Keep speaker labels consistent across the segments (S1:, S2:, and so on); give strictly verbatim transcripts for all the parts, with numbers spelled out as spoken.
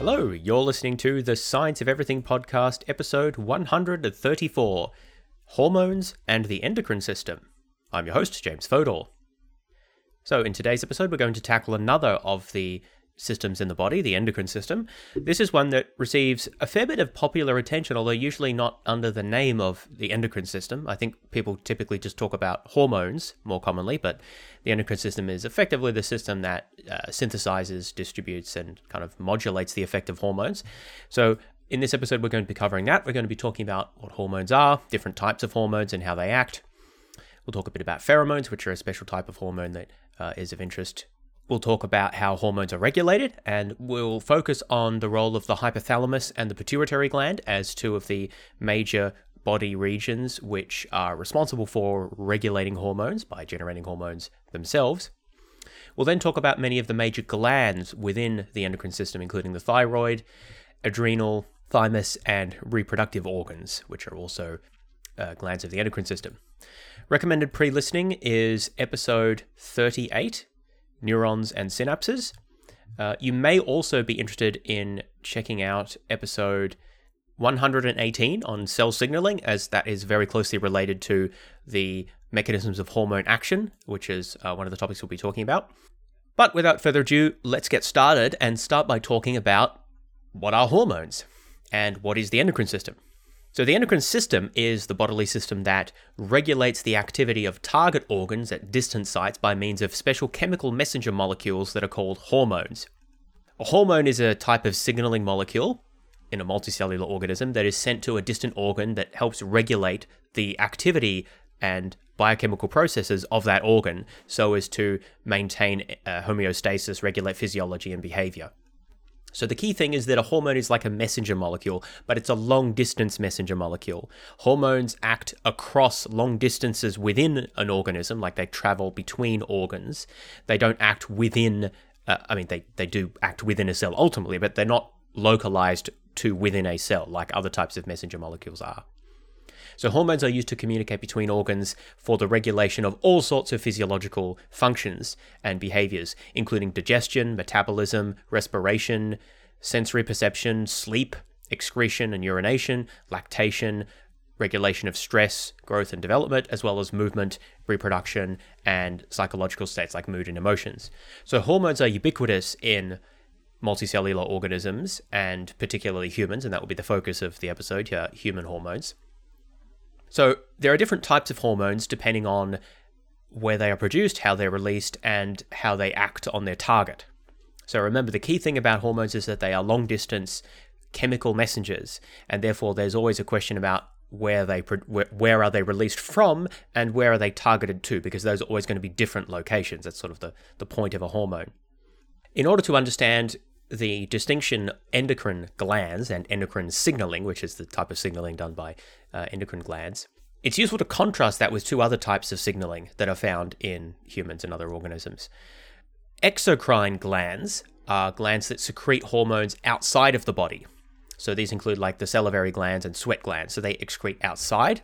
S1: Hello, you're listening to the Science of Everything podcast, episode one hundred thirty-four, Hormones and the Endocrine System. I'm your host, James Fodor. So in today's episode, we're going to tackle another of the systems in the body, the endocrine system. This is one that receives a fair bit of popular attention, although usually not under the name of the endocrine system. I think people typically just talk about hormones more commonly, but the endocrine system is effectively the system that uh, synthesizes, distributes, and kind of modulates the effect of hormones. So in this episode, we're going to be covering that. We're going to be talking about what hormones are, different types of hormones, and how they act. We'll talk a bit about pheromones, which are a special type of hormone that uh, is of interest. We'll talk about how hormones are regulated, and we'll focus on the role of the hypothalamus and the pituitary gland as two of the major body regions which are responsible for regulating hormones by generating hormones themselves. We'll then talk about many of the major glands within the endocrine system, including the thyroid, adrenal, thymus, and reproductive organs, which are also uh, glands of the endocrine system. Recommended pre-listening is episode thirty-eight, Neurons and Synapses. Uh, you may also be interested in checking out episode one hundred eighteen on cell signaling, as that is very closely related to the mechanisms of hormone action, which is uh, one of the topics we'll be talking about. But without further ado, let's get started and start by talking about what are hormones and what is the endocrine system. So the endocrine system is the bodily system that regulates the activity of target organs at distant sites by means of special chemical messenger molecules that are called hormones. A hormone is a type of signaling molecule in a multicellular organism that is sent to a distant organ that helps regulate the activity and biochemical processes of that organ so as to maintain uh, homeostasis, regulate physiology and behavior. So the key thing is that a hormone is like a messenger molecule, but it's a long-distance messenger molecule. Hormones act across long distances within an organism, like they travel between organs. They don't act within, uh, I mean, they, they do act within a cell ultimately, but they're not localized to within a cell like other types of messenger molecules are. So hormones are used to communicate between organs for the regulation of all sorts of physiological functions and behaviors, including digestion, metabolism, respiration, sensory perception, sleep, excretion and urination, lactation, regulation of stress, growth and development, as well as movement, reproduction, and psychological states like mood and emotions. So hormones are ubiquitous in multicellular organisms, and particularly humans, and that will be the focus of the episode here, human hormones. So there are different types of hormones depending on where they are produced, how they're released, and how they act on their target. So remember, the key thing about hormones is that they are long-distance chemical messengers, and therefore there's always a question about where they where, where are they released from and where are they targeted to, because those are always going to be different locations. That's sort of the, the point of a hormone. In order to understand the distinction endocrine glands and endocrine signaling, which is the type of signaling done by uh, endocrine glands, it's useful to contrast that with two other types of signaling that are found in humans and other organisms. Exocrine glands are glands that secrete hormones outside of the body. So these include like the salivary glands and sweat glands, so they excrete outside.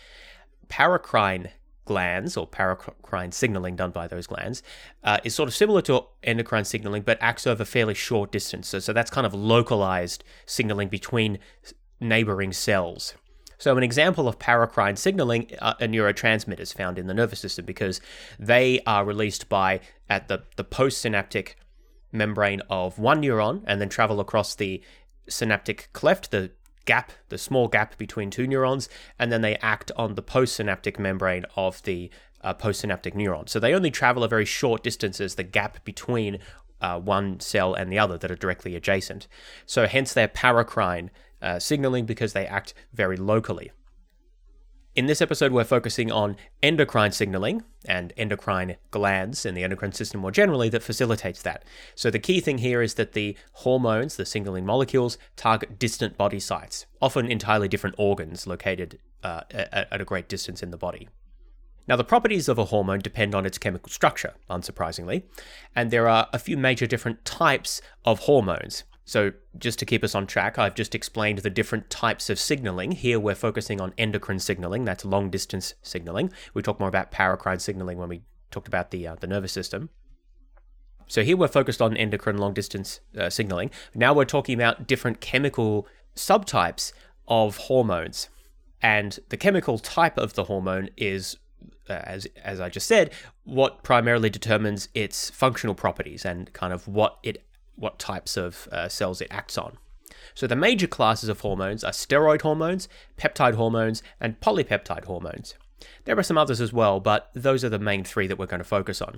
S1: Paracrine glands, or paracrine signaling done by those glands, uh, is sort of similar to endocrine signaling, but acts over fairly short distances. So that's kind of localized signaling between neighboring cells. So an example of paracrine signaling are neurotransmitters found in the nervous system, because they are released by at the, the postsynaptic membrane of one neuron and then travel across the synaptic cleft, the gap, the small gap between two neurons, and then they act on the postsynaptic membrane of the uh, postsynaptic neuron. So they only travel a very short distances, the gap between uh, one cell and the other that are directly adjacent. So hence they're paracrine uh, signaling, because they act very locally. In this episode, we're focusing on endocrine signaling and endocrine glands in the endocrine system more generally that facilitates that. So the key thing here is that the hormones, the signaling molecules, target distant body sites, often entirely different organs located uh, at, at a great distance in the body. Now, the properties of a hormone depend on its chemical structure, unsurprisingly, and there are a few major different types of hormones. So just to keep us on track, I've just explained the different types of signaling. Here we're focusing on endocrine signaling, that's long-distance signaling. We talk more about paracrine signaling when we talked about the uh, the nervous system. So here we're focused on endocrine long-distance uh, signaling. Now we're talking about different chemical subtypes of hormones. And the chemical type of the hormone is, uh, as as I just said, what primarily determines its functional properties and kind of what it what types of uh, cells it acts on. So the major classes of hormones are steroid hormones, peptide hormones, and polypeptide hormones. There are some others as well, but those are the main three that we're going to focus on.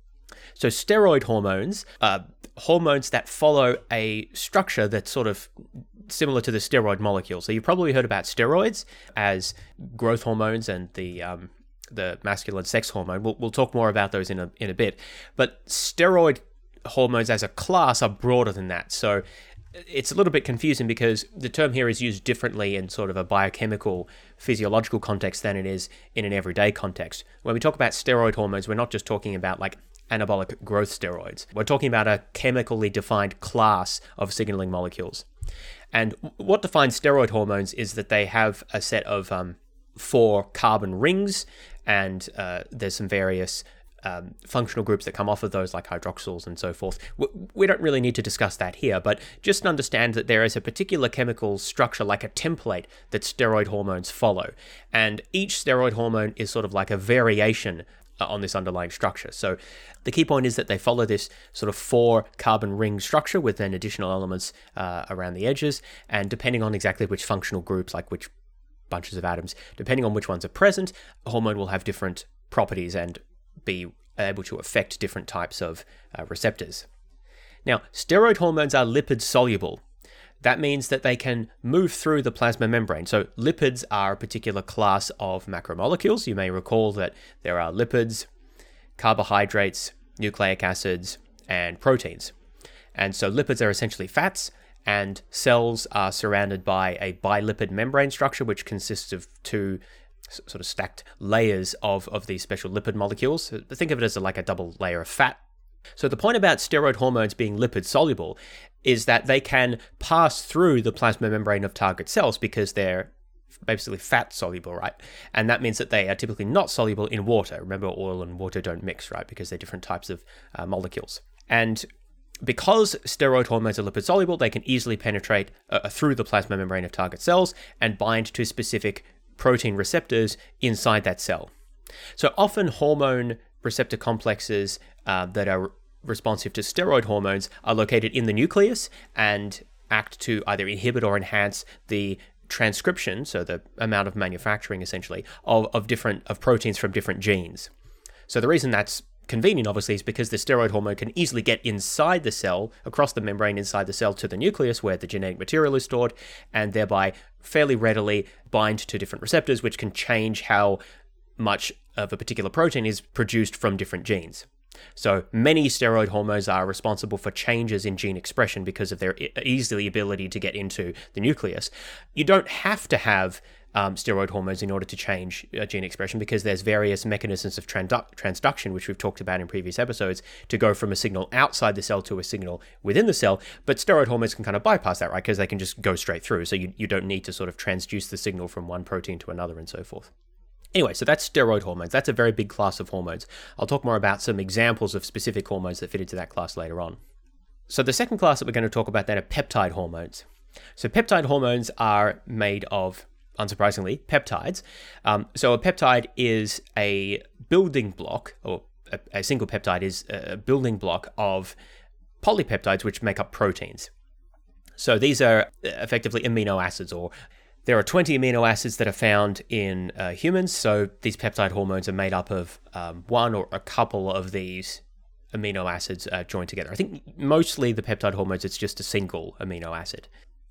S1: So steroid hormones are hormones that follow a structure that's sort of similar to the steroid molecule. So you've probably heard about steroids as growth hormones and the um, the masculine sex hormone. We'll, we'll talk more about those in a in a bit. But steroid hormones as a class are broader than that. So it's a little bit confusing because the term here is used differently in sort of a biochemical, physiological context than it is in an everyday context. When we talk about steroid hormones, we're not just talking about like anabolic growth steroids. We're talking about a chemically defined class of signaling molecules. And what defines steroid hormones is that they have a set of um, four carbon rings, and uh, there's some various um, functional groups that come off of those, like hydroxyls and so forth. We don't really need to discuss that here, but just understand that there is a particular chemical structure, like a template, that steroid hormones follow. And each steroid hormone is sort of like a variation on this underlying structure. So the key point is that they follow this sort of four carbon ring structure with then additional elements uh, around the edges, and depending on exactly which functional groups, like which bunches of atoms, depending on which ones are present, a hormone will have different properties and be able to affect different types of uh, receptors. Now, steroid hormones are lipid soluble. That means that they can move through the plasma membrane. So lipids are a particular class of macromolecules. You may recall that there are lipids, carbohydrates, nucleic acids, and proteins. And so lipids are essentially fats, and cells are surrounded by a bilipid membrane structure, which consists of two sort of stacked layers of, of these special lipid molecules. So think of it as a, like a double layer of fat. So the point about steroid hormones being lipid soluble is that they can pass through the plasma membrane of target cells because they're basically fat soluble, right? And that means that they are typically not soluble in water. Remember, oil and water don't mix, right? Because they're different types of uh, molecules. And because steroid hormones are lipid soluble, they can easily penetrate uh, through the plasma membrane of target cells and bind to specific protein receptors inside that cell. So often hormone receptor complexes uh, that are responsive to steroid hormones are located in the nucleus and act to either inhibit or enhance the transcription, so the amount of manufacturing essentially, of, of different of proteins from different genes. So the reason that's convenient, obviously, is because the steroid hormone can easily get inside the cell, across the membrane inside the cell to the nucleus where the genetic material is stored, and thereby fairly readily bind to different receptors, which can change how much of a particular protein is produced from different genes. So many steroid hormones are responsible for changes in gene expression because of their easily ability to get into the nucleus. You don't have to have um, steroid hormones in order to change uh, gene expression because there's various mechanisms of trandu- transduction, which we've talked about in previous episodes, to go from a signal outside the cell to a signal within the cell. But steroid hormones can kind of bypass that, right? Because they can just go straight through. So you, you don't need to sort of transduce the signal from one protein to another and so forth. Anyway, so that's steroid hormones. That's a very big class of hormones. I'll talk more about some examples of specific hormones that fit into that class later on. So the second class that we're going to talk about then are peptide hormones. So peptide hormones are made of, unsurprisingly, peptides. Um, so a peptide is a building block, or a, a single peptide is a building block of polypeptides which make up proteins. So these are effectively amino acids, or there are twenty amino acids that are found in uh, humans, so these peptide hormones are made up of um, one or a couple of these amino acids uh, joined together. I think mostly the peptide hormones, it's just a single amino acid.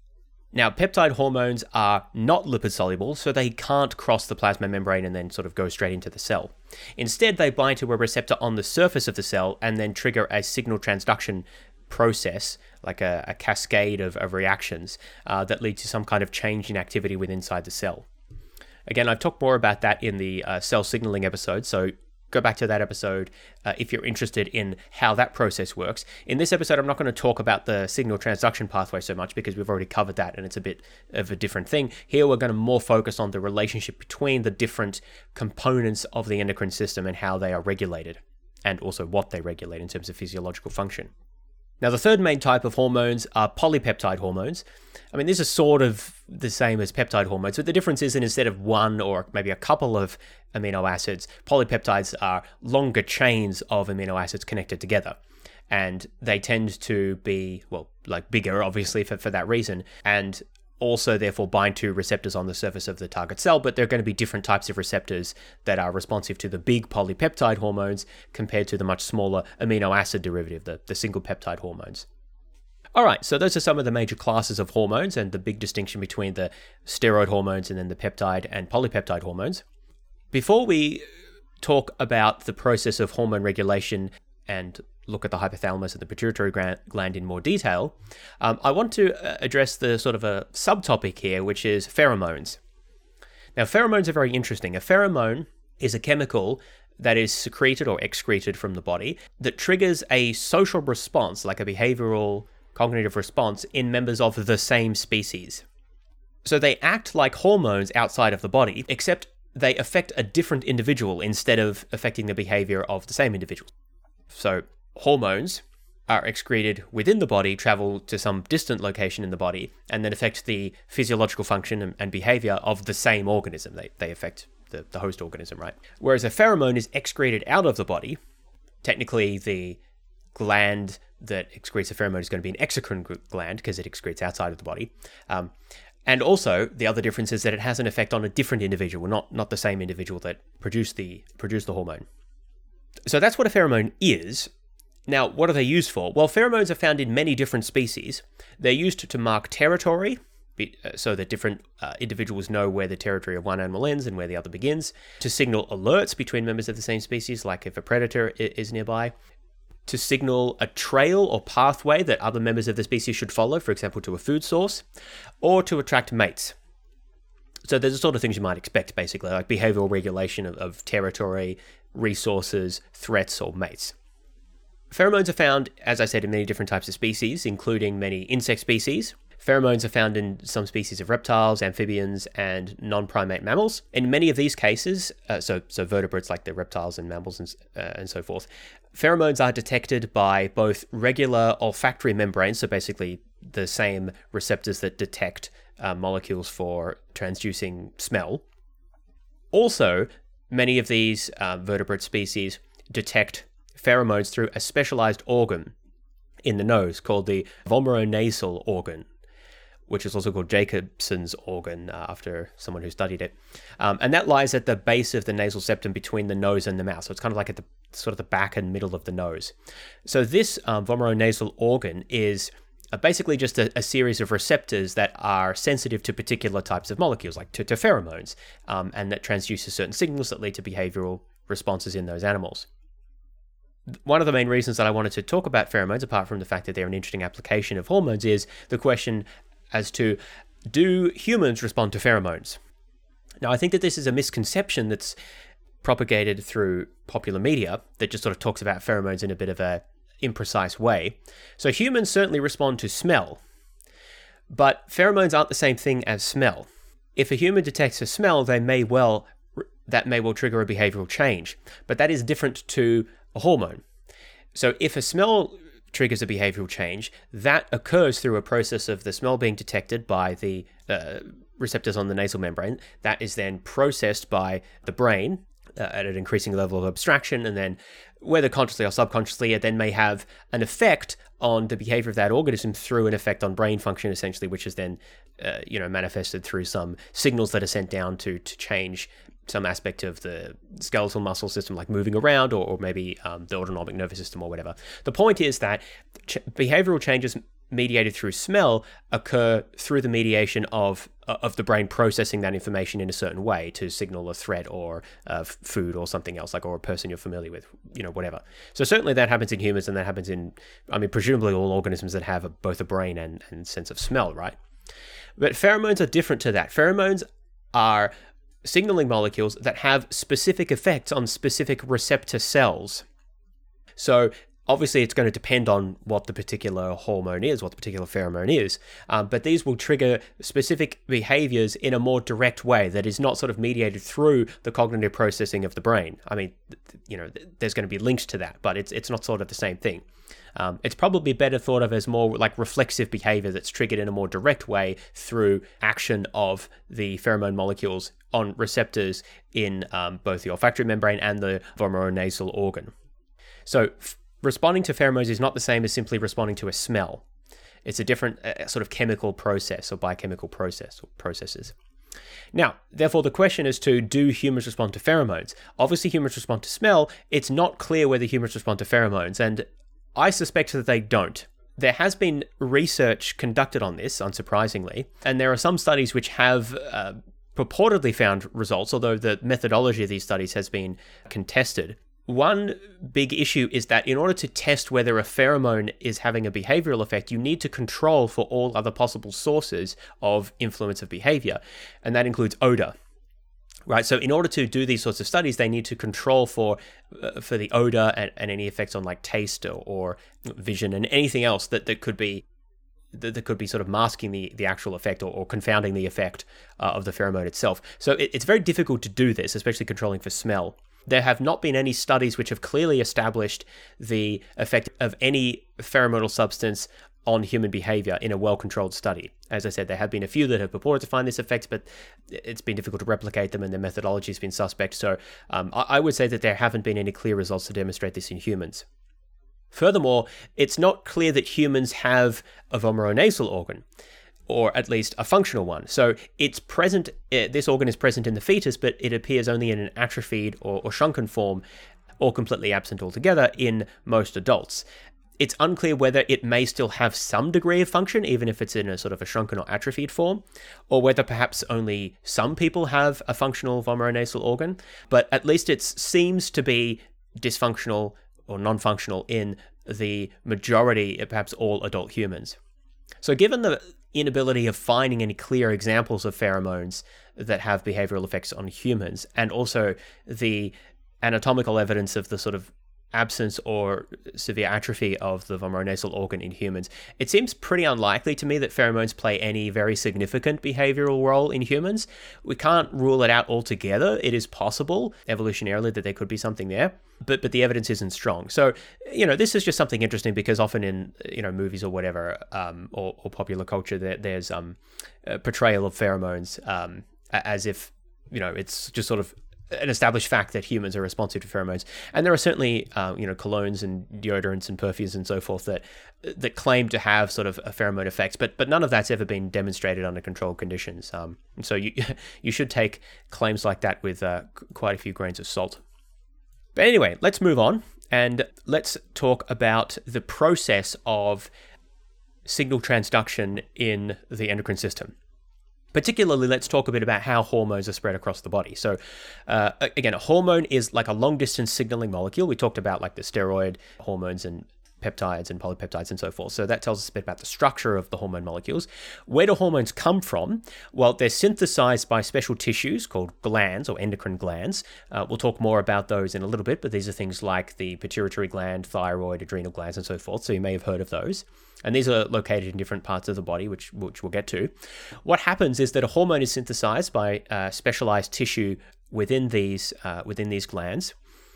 S1: Now, peptide hormones are not lipid soluble, so they can't cross the plasma membrane and then sort of go straight into the cell. Instead, they bind to a receptor on the surface of the cell and then trigger a signal transduction process, like a, a cascade of, of reactions uh, that lead to some kind of change in activity within inside the cell. Again, I've talked more about that in the uh, cell signaling episode, so go back to that episode uh, if you're interested in how that process works. In this episode, I'm not going to talk about the signal transduction pathway so much because we've already covered that and it's a bit of a different thing. Here, we're going to more focus on the relationship between the different components of the endocrine system and how they are regulated. and also what they regulate in terms of physiological function. Now, the third main type of hormones are polypeptide hormones. I mean, this is sort of the same as peptide hormones, but the difference is that instead of one or maybe a couple of amino acids, polypeptides are longer chains of amino acids connected together. And they tend to be, well, like bigger, obviously, for, for that reason, and also therefore bind to receptors on the surface of the target cell, but there are going to be different types of receptors that are responsive to the big polypeptide hormones compared to the much smaller amino acid derivative, the, the single peptide hormones. All right, so those are some of the major classes of hormones and the big distinction between the steroid hormones and then the peptide and polypeptide hormones. Before we talk about the process of hormone regulation and look at the hypothalamus and the pituitary gland in more detail, um, I want to address the sort of a subtopic here, which is pheromones. Now, pheromones are very interesting. A pheromone is a chemical that is secreted or excreted from the body that triggers a social response, like a behavioral cognitive response, in members of the same species. So they act like hormones outside of the body, except they affect a different individual instead of affecting the behavior of the same individual. So hormones are excreted within the body, travel to some distant location in the body, and then affect the physiological function and, and behavior of the same organism. They, they affect the, the host organism, right? Whereas a pheromone is excreted out of the body. Technically, the gland that excretes a pheromone is going to be an exocrine gland because it excretes outside of the body. Um, and also, the other difference is that it has an effect on a different individual, not, not the same individual that produced the, produced the hormone. So that's what a pheromone is. Now, what are they used for? Well, pheromones are found in many different species. They're used to mark territory, so that different uh, individuals know where the territory of one animal ends and where the other begins, to signal alerts between members of the same species, like if a predator is nearby, to signal a trail or pathway that other members of the species should follow, for example, to a food source, or to attract mates. So there's the sort of things you might expect, basically, like behavioral regulation of, of territory, resources, threats, or mates. Pheromones are found, as I said, in many different types of species, including many insect species. Pheromones are found in some species of reptiles, amphibians, and non-primate mammals. In many of these cases, uh, so so vertebrates like the reptiles and mammals and, uh, and so forth, pheromones are detected by both regular olfactory membranes, so basically the same receptors that detect uh, molecules for transducing smell. Also, many of these uh, vertebrate species detect pheromones through a specialized organ in the nose called the vomeronasal organ, which is also called Jacobson's organ uh, after someone who studied it. Um, and that lies at the base of the nasal septum between the nose and the mouth. So it's kind of like at the sort of the back and middle of the nose. So this um, vomeronasal organ is uh, basically just a, a series of receptors that are sensitive to particular types of molecules, like to, to pheromones, um, and that transduces certain signals that lead to behavioral responses in those animals. One of the main reasons that I wanted to talk about pheromones, apart from the fact that they're an interesting application of hormones, is the question as to, do humans respond to pheromones? Now, I think that this is a misconception that's propagated through popular media that just sort of talks about pheromones in a bit of a imprecise way. So humans certainly respond to smell, but pheromones aren't the same thing as smell. If a human detects a smell, they may well that may well trigger a behavioral change, but that is different to a hormone. So if a smell triggers a behavioral change, that occurs through a process of the smell being detected by the uh, receptors on the nasal membrane. That is then processed by the brain uh, at an increasing level of abstraction, and then whether consciously or subconsciously, it then may have an effect on the behavior of that organism through an effect on brain function, essentially, which is then uh, you know manifested through some signals that are sent down to to change some aspect of the skeletal muscle system, like moving around, or, or maybe um, the autonomic nervous system or whatever. The point is that ch- behavioral changes mediated through smell occur through the mediation of uh, of the brain processing that information in a certain way to signal a threat or uh, food or something else, like, or a person you're familiar with, you know, whatever. So certainly that happens in humans, and that happens in, I mean, presumably all organisms that have a, both a brain and, and sense of smell, right? But pheromones are different to that. Pheromones are signaling molecules that have specific effects on specific receptor cells. So Obviously, it's going to depend on what the particular hormone is, what the particular pheromone is, um, but these will trigger specific behaviors in a more direct way that is not sort of mediated through the cognitive processing of the brain. I mean, you know, there's going to be links to that, but it's it's not sort of the same thing. Um, it's probably better thought of as more like reflexive behavior that's triggered in a more direct way through action of the pheromone molecules on receptors in um, both the olfactory membrane and the vomeronasal organ. So, f- responding to pheromones is not the same as simply responding to a smell. It's a different uh, sort of chemical process or biochemical process or processes. Now, therefore, the question is to, do humans respond to pheromones? Obviously, humans respond to smell. It's not clear whether humans respond to pheromones, and I suspect that they don't. There has been research conducted on this, unsurprisingly, and there are some studies which have uh, purportedly found results, although the methodology of these studies has been contested. One big issue is that in order to test whether a pheromone is having a behavioral effect, you need to control for all other possible sources of influence of behavior, and that includes odor. Right, so in order to do these sorts of studies, they need to control for uh, for the odor and, and any effects on like taste or, or vision and anything else that, that could be that, that could be sort of masking the, the actual effect or, or confounding the effect uh, of the pheromone itself. So it, it's very difficult to do this, especially controlling for smell. There have not been any studies which have clearly established the effect of any pheromonal substance on human behavior in a well-controlled study. As I said, there have been a few that have purported to find this effect, but it's been difficult to replicate them and their methodology has been suspect. So um, I, I would say that there haven't been any clear results to demonstrate this in humans. Furthermore, it's not clear that humans have a vomeronasal organ, or at least a functional one. So it's present, this organ is present in the fetus, but it appears only in an atrophied or, or shrunken form, or completely absent altogether in most adults. It's unclear whether it may still have some degree of function, even if it's in a sort of a shrunken or atrophied form, or whether perhaps only some people have a functional vomeronasal organ, but at least it seems to be dysfunctional or non-functional in the majority, perhaps all adult humans. So given the inability of finding any clear examples of pheromones that have behavioral effects on humans, and also the anatomical evidence of the sort of absence or severe atrophy of the vomeronasal organ in humans, it seems pretty unlikely to me that pheromones play any very significant behavioral role in humans. We can't rule it out altogether. It is possible, evolutionarily, that there could be something there, but but the evidence isn't strong. So, you know, this is just something interesting because often in, you know, movies or whatever, um, or, or popular culture, there, there's um, a portrayal of pheromones um, as if, you know, it's just sort of an established fact that humans are responsive to pheromones. And there are certainly, um, you know, colognes and deodorants and perfumes and so forth that that claim to have sort of a pheromone effect, but but none of that's ever been demonstrated under controlled conditions. Um, and so you you should take claims like that with uh, quite a few grains of salt. But anyway, let's move on and let's talk about the process of signal transduction in the endocrine system. Particularly, let's talk a bit about how hormones are spread across the body. So, uh, again, a hormone is like a long-distance signaling molecule. We talked about like the steroid hormones and peptides and polypeptides and so forth. So that tells us a bit about the structure of the hormone molecules. Where do hormones come from? Well, they're synthesized by special tissues called glands or endocrine glands. Uh, we'll talk more about those in a little bit, but these are things like the pituitary gland, thyroid, adrenal glands, and so forth. So you may have heard of those. And these are located in different parts of the body, which which we'll get to. What happens is that a hormone is synthesized by uh, specialized tissue within these uh, within these glands,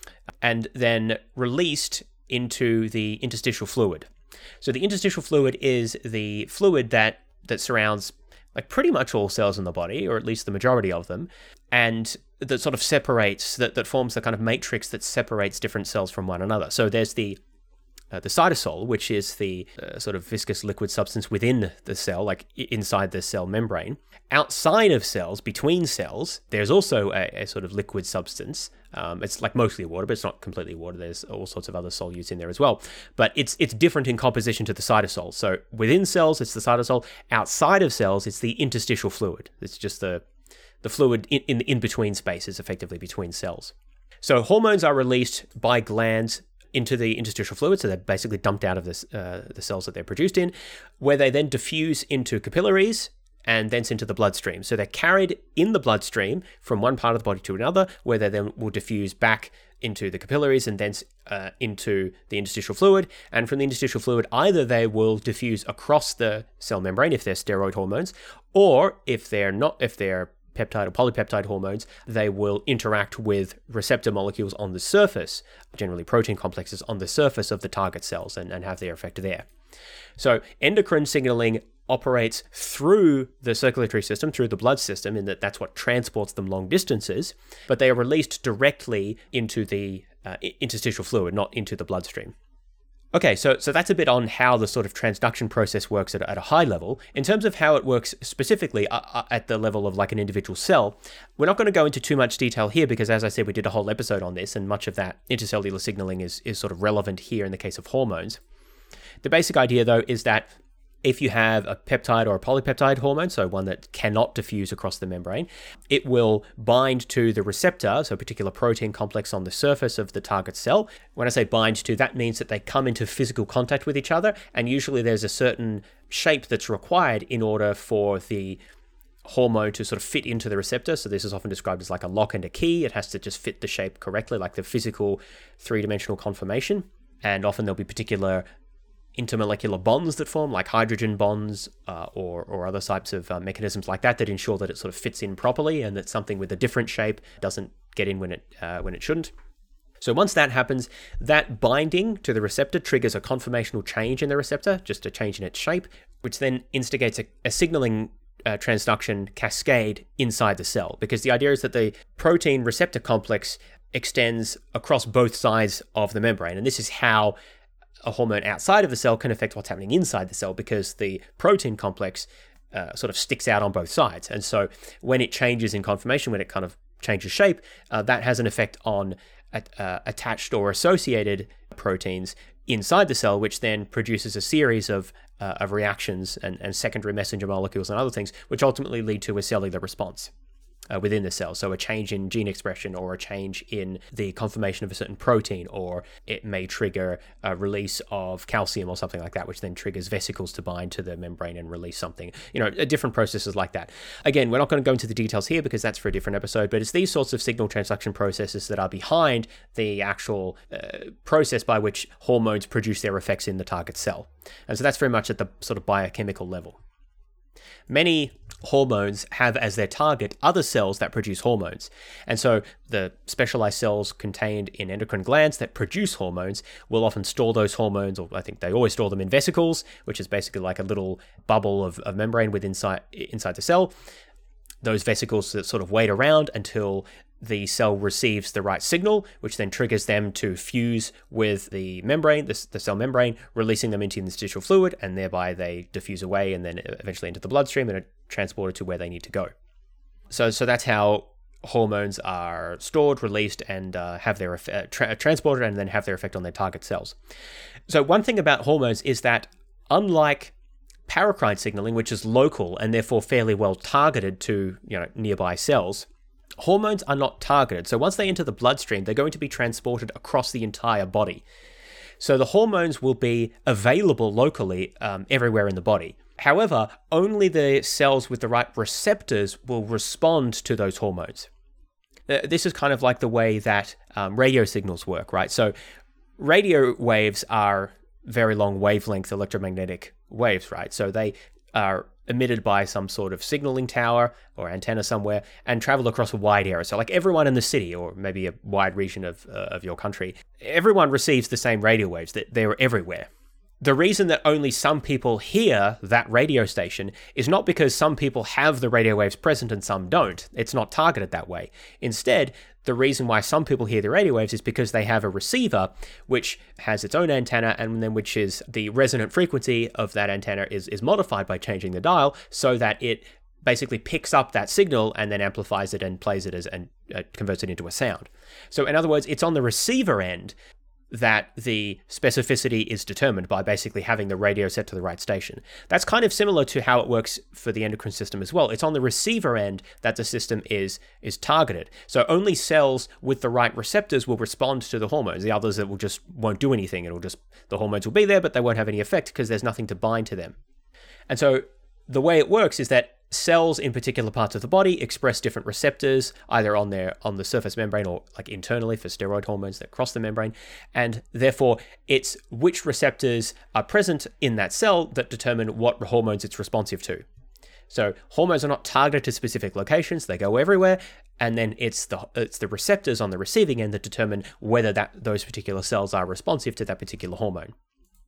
S1: and then released into the interstitial fluid. So the interstitial fluid is the fluid that that surrounds like pretty much all cells in the body, or at least the majority of them, and that sort of separates, that, that forms the kind of matrix that separates different cells from one another. So there's the Uh, the cytosol, which is the uh, sort of viscous liquid substance within the cell, like inside the cell membrane. Outside of cells, between cells, there's also a, a sort of liquid substance. Um, it's like mostly water, but it's not completely water. There's all sorts of other solutes in there as well. But it's it's different in composition to the cytosol. So within cells, it's the cytosol. Outside of cells, it's the interstitial fluid. It's just the the fluid in, in the in-between spaces, effectively between cells. So hormones are released by glands into the interstitial fluid, so they're basically dumped out of this, uh, the cells that they're produced in, where they then diffuse into capillaries, and thence into the bloodstream. So they're carried in the bloodstream from one part of the body to another, where they then will diffuse back into the capillaries and thence uh, into the interstitial fluid. And from the interstitial fluid, either they will diffuse across the cell membrane if they're steroid hormones, or if they're not, if they're peptide or polypeptide hormones, they will interact with receptor molecules on the surface, generally protein complexes on the surface of the target cells, and, and have their effect there. So endocrine signaling operates through the circulatory system, through the blood system, in that that's what transports them long distances, but they are released directly into the uh, interstitial fluid, not into the bloodstream. Okay, so so that's a bit on how the sort of transduction process works at, at a high level. In terms of how it works specifically uh, at the level of like an individual cell, we're not going to go into too much detail here because, as I said, we did a whole episode on this, and much of that intercellular signaling is, is sort of relevant here in the case of hormones. The basic idea, though, is that if you have a peptide or a polypeptide hormone, so one that cannot diffuse across the membrane, it will bind to the receptor, so a particular protein complex on the surface of the target cell. When I say bind to, that means that they come into physical contact with each other, and usually there's a certain shape that's required in order for the hormone to sort of fit into the receptor. So this is often described as like a lock and a key. It has to just fit the shape correctly, like the physical three-dimensional conformation. And often there'll be particular intermolecular bonds that form, like hydrogen bonds uh, or or other types of uh, mechanisms like that that ensure that it sort of fits in properly, and that something with a different shape doesn't get in when it uh, when it shouldn't. So once that happens, that binding to the receptor triggers a conformational change in the receptor, just a change in its shape, which then instigates a, a signaling uh, transduction cascade inside the cell, because the idea is that the protein receptor complex extends across both sides of the membrane, and this is how a hormone outside of the cell can affect what's happening inside the cell, because the protein complex uh, sort of sticks out on both sides. And so when it changes in conformation, when it kind of changes shape, uh, that has an effect on uh, attached or associated proteins inside the cell, which then produces a series of uh, of reactions and, and secondary messenger molecules and other things, which ultimately lead to a cellular response Uh, within the cell. So a change in gene expression, or a change in the conformation of a certain protein, or it may trigger a release of calcium or something like that, which then triggers vesicles to bind to the membrane and release something. You know, different processes like that. Again, we're not going to go into the details here because that's for a different episode, but it's these sorts of signal transduction processes that are behind the actual uh, process by which hormones produce their effects in the target cell. And so that's very much at the sort of biochemical level. Many hormones have as their target other cells that produce hormones. And so the specialized cells contained in endocrine glands that produce hormones will often store those hormones, or I think they always store them in vesicles, which is basically like a little bubble of, of membrane within inside, inside the cell. Those vesicles that sort of wait around until the cell receives the right signal, which then triggers them to fuse with the membrane, the, the cell membrane, releasing them into the interstitial fluid, and thereby they diffuse away and then eventually into the bloodstream and are transported to where they need to go. So, so that's how hormones are stored, released, and uh, have their uh, tra- transported and then have their effect on their target cells. So one thing about hormones is that, unlike paracrine signaling, which is local and therefore fairly well targeted to, you know, nearby cells, hormones are not targeted. So once they enter the bloodstream, they're going to be transported across the entire body. So the hormones will be available locally um, everywhere in the body. However, only the cells with the right receptors will respond to those hormones. This is kind of like the way that um, radio signals work, right? So radio waves are very long wavelength electromagnetic waves, right? So they are emitted by some sort of signaling tower or antenna somewhere and travel across a wide area. So like everyone in the city, or maybe a wide region of uh, of your country, everyone receives the same radio waves. That they're everywhere. The reason that only some people hear that radio station is not because some people have the radio waves present and some don't. It's not targeted that way. Instead, the reason why some people hear the radio waves is because they have a receiver which has its own antenna, and then which is the resonant frequency of that antenna is, is modified by changing the dial so that it basically picks up that signal and then amplifies it and plays it as and uh, converts it into a sound. So in other words, it's on the receiver end that the specificity is determined by basically having the radio set to the right station. That's kind of similar to how it works for the endocrine system as well. It's on the receiver end that the system is is targeted. So only cells with the right receptors will respond to the hormones. The others that will just won't do anything. It'll just, the hormones will be there, but they won't have any effect because there's nothing to bind to them. And so the way it works is that cells in particular parts of the body express different receptors, either on their on the surface membrane or like internally for steroid hormones that cross the membrane, and therefore it's which receptors are present in that cell that determine what hormones it's responsive to. So hormones are not targeted to specific locations; they go everywhere, and then it's the it's the receptors on the receiving end that determine whether that those particular cells are responsive to that particular hormone.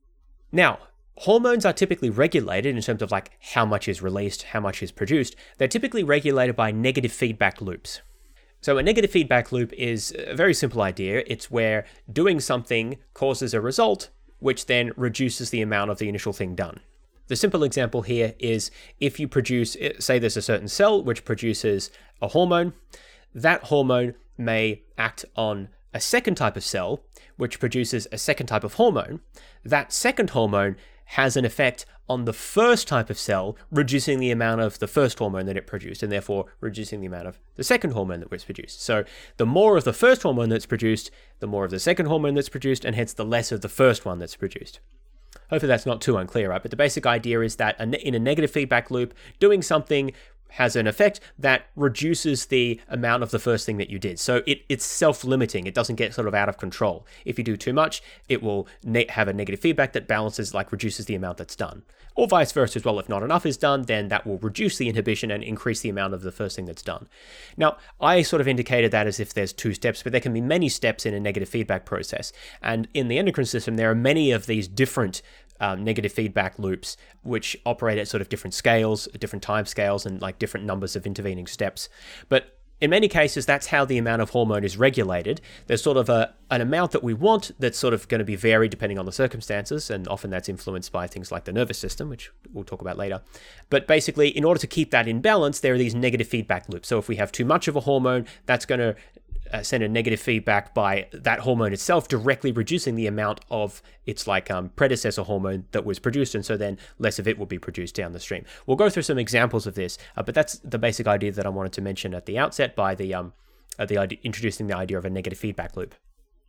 S1: Now, hormones are typically regulated in terms of like how much is released, how much is produced. They're typically regulated by negative feedback loops. So a negative feedback loop is a very simple idea. It's where doing something causes a result, which then reduces the amount of the initial thing done. The simple example here is if you produce, say there's a certain cell which produces a hormone, that hormone may act on a second type of cell which produces a second type of hormone. That second hormone has an effect on the first type of cell, reducing the amount of the first hormone that it produced, and therefore reducing the amount of the second hormone that was produced. So the more of the first hormone that's produced, the more of the second hormone that's produced, and hence the less of the first one that's produced. Hopefully that's not too unclear, right? But the basic idea is that in a negative feedback loop, doing something has an effect that reduces the amount of the first thing that you did. So it, it's self-limiting. It doesn't get sort of out of control. If you do too much, it will ne- have a negative feedback that balances, like reduces the amount that's done. Or vice versa as well. If not enough is done, then that will reduce the inhibition and increase the amount of the first thing that's done. Now, I sort of indicated that as if there's two steps, but there can be many steps in a negative feedback process. And in the endocrine system, there are many of these different Um, negative feedback loops, which operate at sort of different scales, different time scales, and like different numbers of intervening steps. But in many cases, that's how the amount of hormone is regulated. There's sort of a an amount that we want that's sort of going to be varied depending on the circumstances, and often that's influenced by things like the nervous system, which we'll talk about later. But basically, in order to keep that in balance, there are these negative feedback loops. So if we have too much of a hormone, that's going to Uh, send a negative feedback by that hormone itself, directly reducing the amount of its like um, predecessor hormone that was produced, and so then less of it will be produced down the stream. We'll go through some examples of this, uh, but that's the basic idea that I wanted to mention at the outset by the um, uh, the idea, introducing the idea of a negative feedback loop.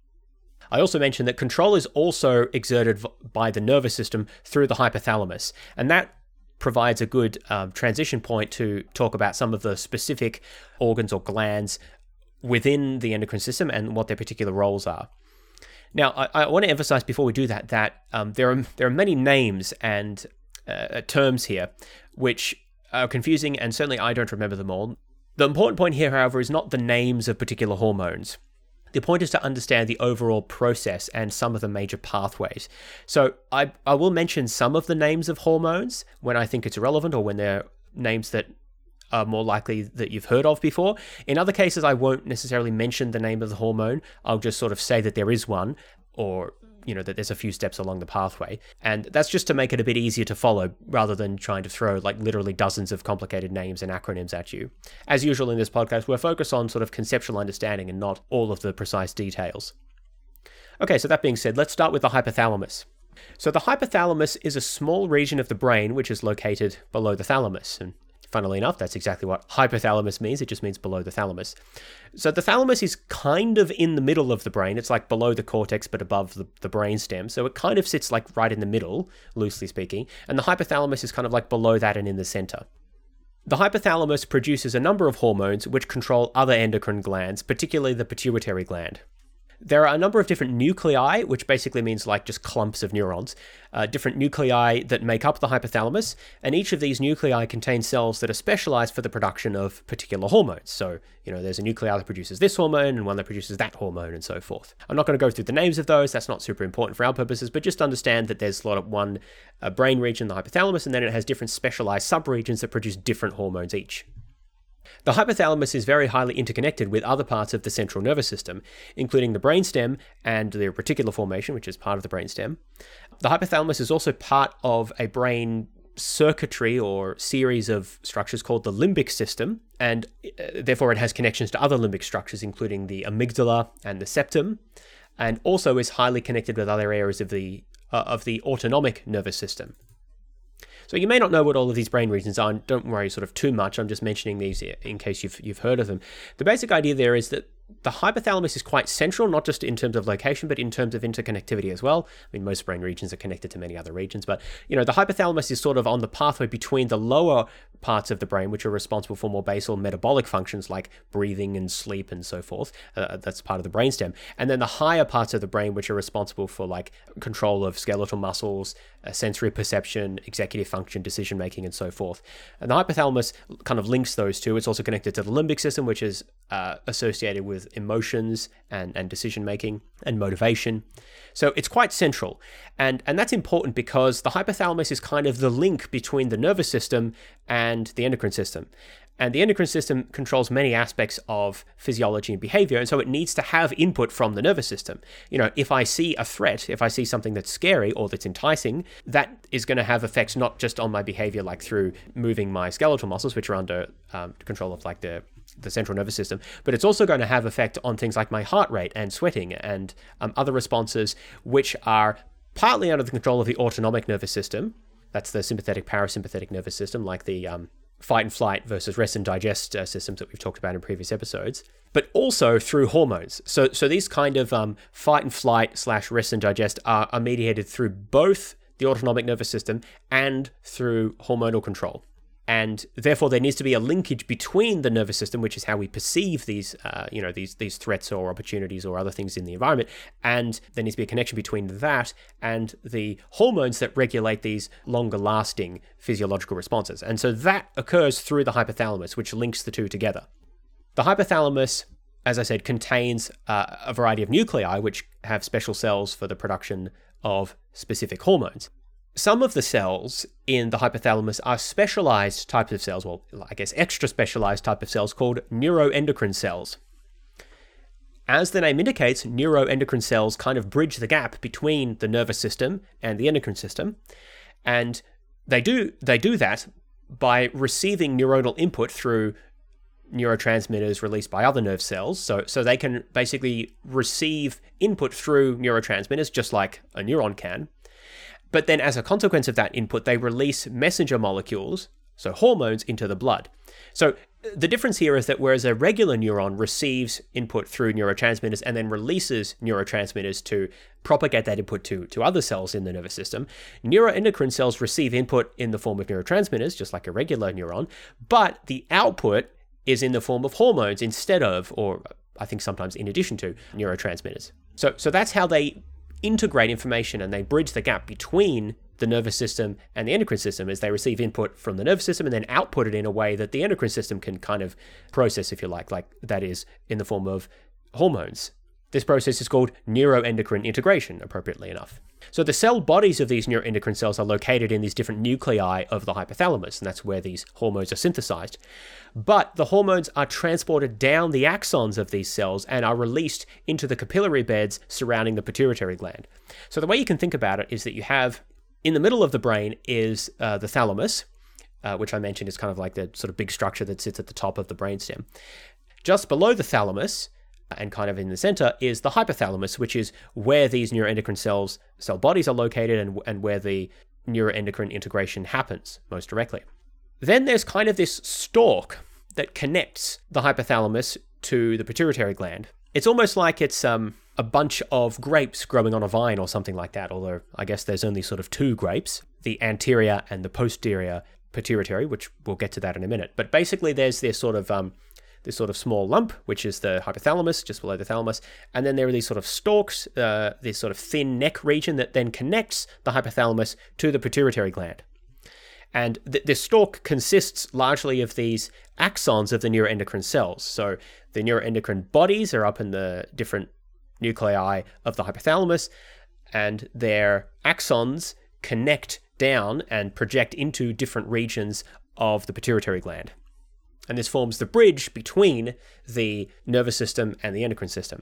S1: I also mentioned that control is also exerted by the nervous system through the hypothalamus, and that provides a good um, transition point to talk about some of the specific organs or glands within the endocrine system and what their particular roles are. Now, I, I want to emphasize before we do that that um, there are there are many names and uh, terms here which are confusing, and certainly I don't remember them all. The important point here, however, is not the names of particular hormones. The point is to understand the overall process and some of the major pathways. So I, I will mention some of the names of hormones when I think it's relevant, or when they're names that are more likely that you've heard of before. In other cases, I won't necessarily mention the name of the hormone. I'll just sort of say that there is one, or, you know, that there's a few steps along the pathway. And that's just to make it a bit easier to follow, rather than trying to throw like literally dozens of complicated names and acronyms at you. As usual in this podcast, we're focused on sort of conceptual understanding and not all of the precise details. Okay, so that being said, let's start with the hypothalamus. So the hypothalamus is a small region of the brain which is located below the thalamus. And funnily enough, that's exactly what hypothalamus means. It just means below the thalamus. So the thalamus is kind of in the middle of the brain. It's like below the cortex, but above the, the brainstem. So it kind of sits like right in the middle, loosely speaking. And the hypothalamus is kind of like below that and in the center. The hypothalamus produces a number of hormones which control other endocrine glands, particularly the pituitary gland. There are a number of different nuclei, which basically means like just clumps of neurons, uh, different nuclei that make up the hypothalamus, and each of these nuclei contain cells that are specialized for the production of particular hormones. So, you know, there's a nuclei that produces this hormone and one that produces that hormone and so forth. I'm not going to go through the names of those, that's not super important for our purposes, but just understand that there's a lot of one uh, brain region, the hypothalamus, and then it has different specialized subregions that produce different hormones each. The hypothalamus is very highly interconnected with other parts of the central nervous system, including the brainstem and the reticular formation, which is part of the brainstem. The hypothalamus is also part of a brain circuitry or series of structures called the limbic system, and uh, therefore it has connections to other limbic structures, including the amygdala and the septum, and also is highly connected with other areas of the uh, of the autonomic nervous system. So you may not know what all of these brain regions are, and don't worry sort of too much. I'm just mentioning these in case you've you've heard of them. The basic idea there is that the hypothalamus is quite central, not just in terms of location, but in terms of interconnectivity as well. I mean, most brain regions are connected to many other regions, but, you know, the hypothalamus is sort of on the pathway between the lower parts of the brain which are responsible for more basal metabolic functions like breathing and sleep and so forth. Uh, that's part of the brainstem. And then the higher parts of the brain which are responsible for like control of skeletal muscles, uh, sensory perception, executive function, decision making, and so forth. And the hypothalamus kind of links those two. It's also connected to the limbic system, which is uh, associated with emotions and, and decision making and motivation. So it's quite central. And, and that's important because the hypothalamus is kind of the link between the nervous system and the endocrine system. And the endocrine system controls many aspects of physiology and behavior, and so it needs to have input from the nervous system. You know, if I see a threat, if I see something that's scary or that's enticing, that is going to have effects not just on my behavior, like through moving my skeletal muscles, which are under um, control of like the the central nervous system, but it's also going to have effect on things like my heart rate and sweating and um, other responses, which are partly under the control of the autonomic nervous system. That's the sympathetic parasympathetic nervous system, like the um, fight and flight versus rest and digest uh, systems that we've talked about in previous episodes, but also through hormones. So so these kind of um, fight and flight slash rest and digest are, are mediated through both the autonomic nervous system and through hormonal control. And therefore, there needs to be a linkage between the nervous system, which is how we perceive these, uh, you know, these these threats or opportunities or other things in the environment, and there needs to be a connection between that and the hormones that regulate these longer-lasting physiological responses. And so that occurs through the hypothalamus, which links the two together. The hypothalamus, as I said, contains uh, a variety of nuclei which have special cells for the production of specific hormones. Some of the cells in the hypothalamus are specialized types of cells, well, I guess extra specialized type of cells called neuroendocrine cells. As the name indicates, neuroendocrine cells kind of bridge the gap between the nervous system and the endocrine system, and they do they do that by receiving neuronal input through neurotransmitters released by other nerve cells. So, so they can basically receive input through neurotransmitters just like a neuron can. But then as a consequence of that input, they release messenger molecules, so hormones, into the blood. So the difference here is that whereas a regular neuron receives input through neurotransmitters and then releases neurotransmitters to propagate that input to, to other cells in the nervous system, neuroendocrine cells receive input in the form of neurotransmitters, just like a regular neuron, but the output is in the form of hormones instead of, or I think sometimes in addition to, neurotransmitters. So, so that's how they integrate information, and they bridge the gap between the nervous system and the endocrine system as they receive input from the nervous system and then output it in a way that the endocrine system can kind of process, if you like, like that is in the form of hormones. This process is called neuroendocrine integration, appropriately enough. So the cell bodies of these neuroendocrine cells are located in these different nuclei of the hypothalamus, and that's where these hormones are synthesized. But the hormones are transported down the axons of these cells and are released into the capillary beds surrounding the pituitary gland. So the way you can think about it is that you have, in the middle of the brain is uh, the thalamus, uh, which I mentioned is kind of like the sort of big structure that sits at the top of the brainstem. Just below the thalamus, and kind of in the center, is the hypothalamus, which is where these neuroendocrine cells, cell bodies are located and, and where the neuroendocrine integration happens most directly. Then there's kind of this stalk that connects the hypothalamus to the pituitary gland. It's almost like it's um, a bunch of grapes growing on a vine or something like that, although I guess there's only sort of two grapes, the anterior and the posterior pituitary, which we'll get to that in a minute. But basically there's this sort of um, this sort of small lump, which is the hypothalamus, just below the thalamus, and then there are these sort of stalks, uh, this sort of thin neck region that then connects the hypothalamus to the pituitary gland. And th- this stalk consists largely of these axons of the neuroendocrine cells. So the neuroendocrine bodies are up in the different nuclei of the hypothalamus, and their axons connect down and project into different regions of the pituitary gland. And this forms the bridge between the nervous system and the endocrine system.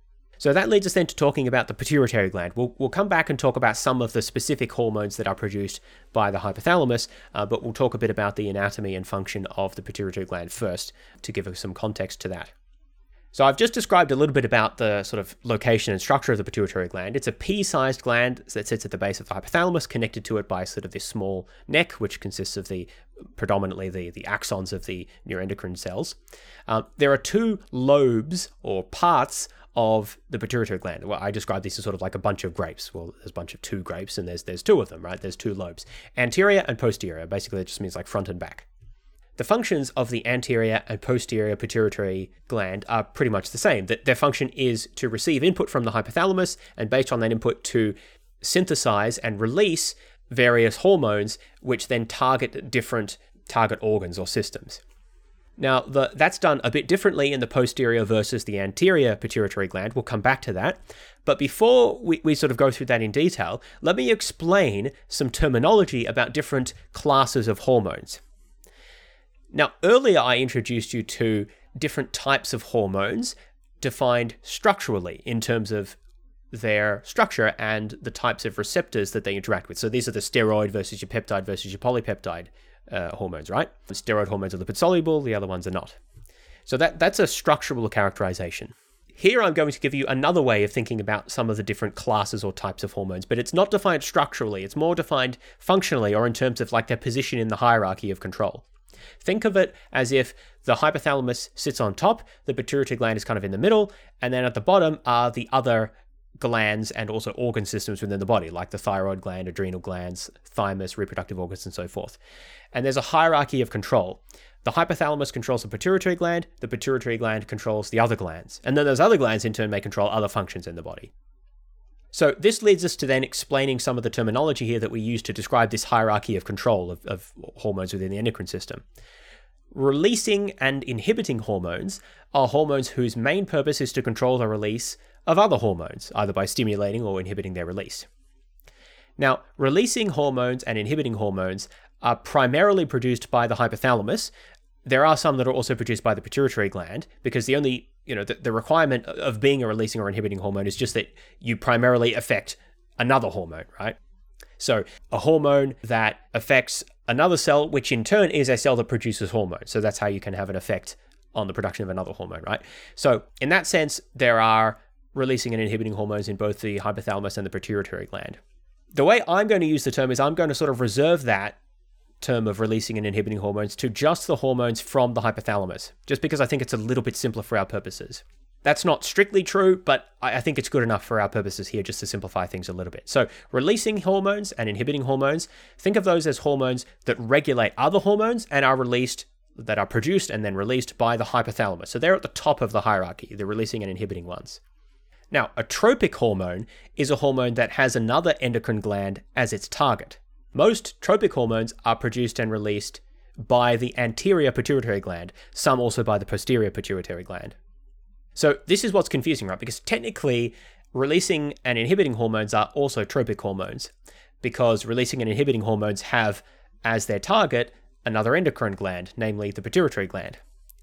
S1: So that leads us then to talking about the pituitary gland. We'll, we'll come back and talk about some of the specific hormones that are produced by the hypothalamus, uh, but we'll talk a bit about the anatomy and function of the pituitary gland first to give us some context to that. So I've just described a little bit about the sort of location and structure of the pituitary gland. It's a pea-sized gland that sits at the base of the hypothalamus, connected to it by sort of this small neck, which consists of the predominantly the, the axons of the neuroendocrine cells. Um, there are two lobes or parts of the pituitary gland. Well, I describe this as sort of like a bunch of grapes. Well, there's a bunch of two grapes, and there's there's two of them, right? There's two lobes, anterior and posterior. Basically, it just means like front and back. the functions of the anterior and posterior pituitary gland are pretty much the same. That their function is to receive input from the hypothalamus, and based on that input to synthesize and release various hormones, which then target different target organs or systems. Now, the, that's done a bit differently in the posterior versus the anterior pituitary gland. We'll come back to that. But before we, we sort of go through that in detail, let me explain some terminology about different classes of hormones. Now, earlier I introduced you to different types of hormones defined structurally in terms of their structure and the types of receptors that they interact with. So these are the steroid versus your peptide versus your polypeptide uh, hormones, right? The steroid hormones are lipid-soluble, the other ones are not. So that that's a structural characterization. Here I'm going to give you another way of thinking about some of the different classes or types of hormones, but it's not defined structurally, it's more defined functionally or in terms of like their position in the hierarchy of control. Think of it as if the hypothalamus sits on top, the pituitary gland is kind of in the middle, and then at the bottom are the other glands and also organ systems within the body, like the thyroid gland, adrenal glands, thymus, reproductive organs, and so forth. And there's a hierarchy of control. The hypothalamus controls the pituitary gland, the pituitary gland controls the other glands, and then those other glands in turn may control other functions in the body. So this leads us to then explaining some of the terminology here that we use to describe this hierarchy of control of, of hormones within the endocrine system. Releasing and inhibiting hormones are hormones whose main purpose is to control the release of other hormones, either by stimulating or inhibiting their release. Now, releasing hormones and inhibiting hormones are primarily produced by the hypothalamus. There are some that are also produced by the pituitary gland, because the only, you know, the, the requirement of being a releasing or inhibiting hormone is just that you primarily affect another hormone, right? So a hormone that affects another cell, which in turn is a cell that produces hormone. So that's how you can have an effect on the production of another hormone, right? So in that sense, there are releasing and inhibiting hormones in both the hypothalamus and the pituitary gland. The way I'm going to use the term is I'm going to sort of reserve that term of releasing and inhibiting hormones to just the hormones from the hypothalamus, just because I think it's a little bit simpler for our purposes. That's not strictly true, but I think it's good enough for our purposes here just to simplify things a little bit. So releasing hormones and inhibiting hormones, think of those as hormones that regulate other hormones and are released, that are produced and then released by the hypothalamus. So they're at the top of the hierarchy, the releasing and inhibiting ones. Now, a tropic hormone is a hormone that has another endocrine gland as its target. Most tropic hormones are produced and released by the anterior pituitary gland, some also by the posterior pituitary gland. So this is what's confusing, right? Because technically, releasing and inhibiting hormones are also tropic hormones, because releasing and inhibiting hormones have as their target another endocrine gland, namely the pituitary gland.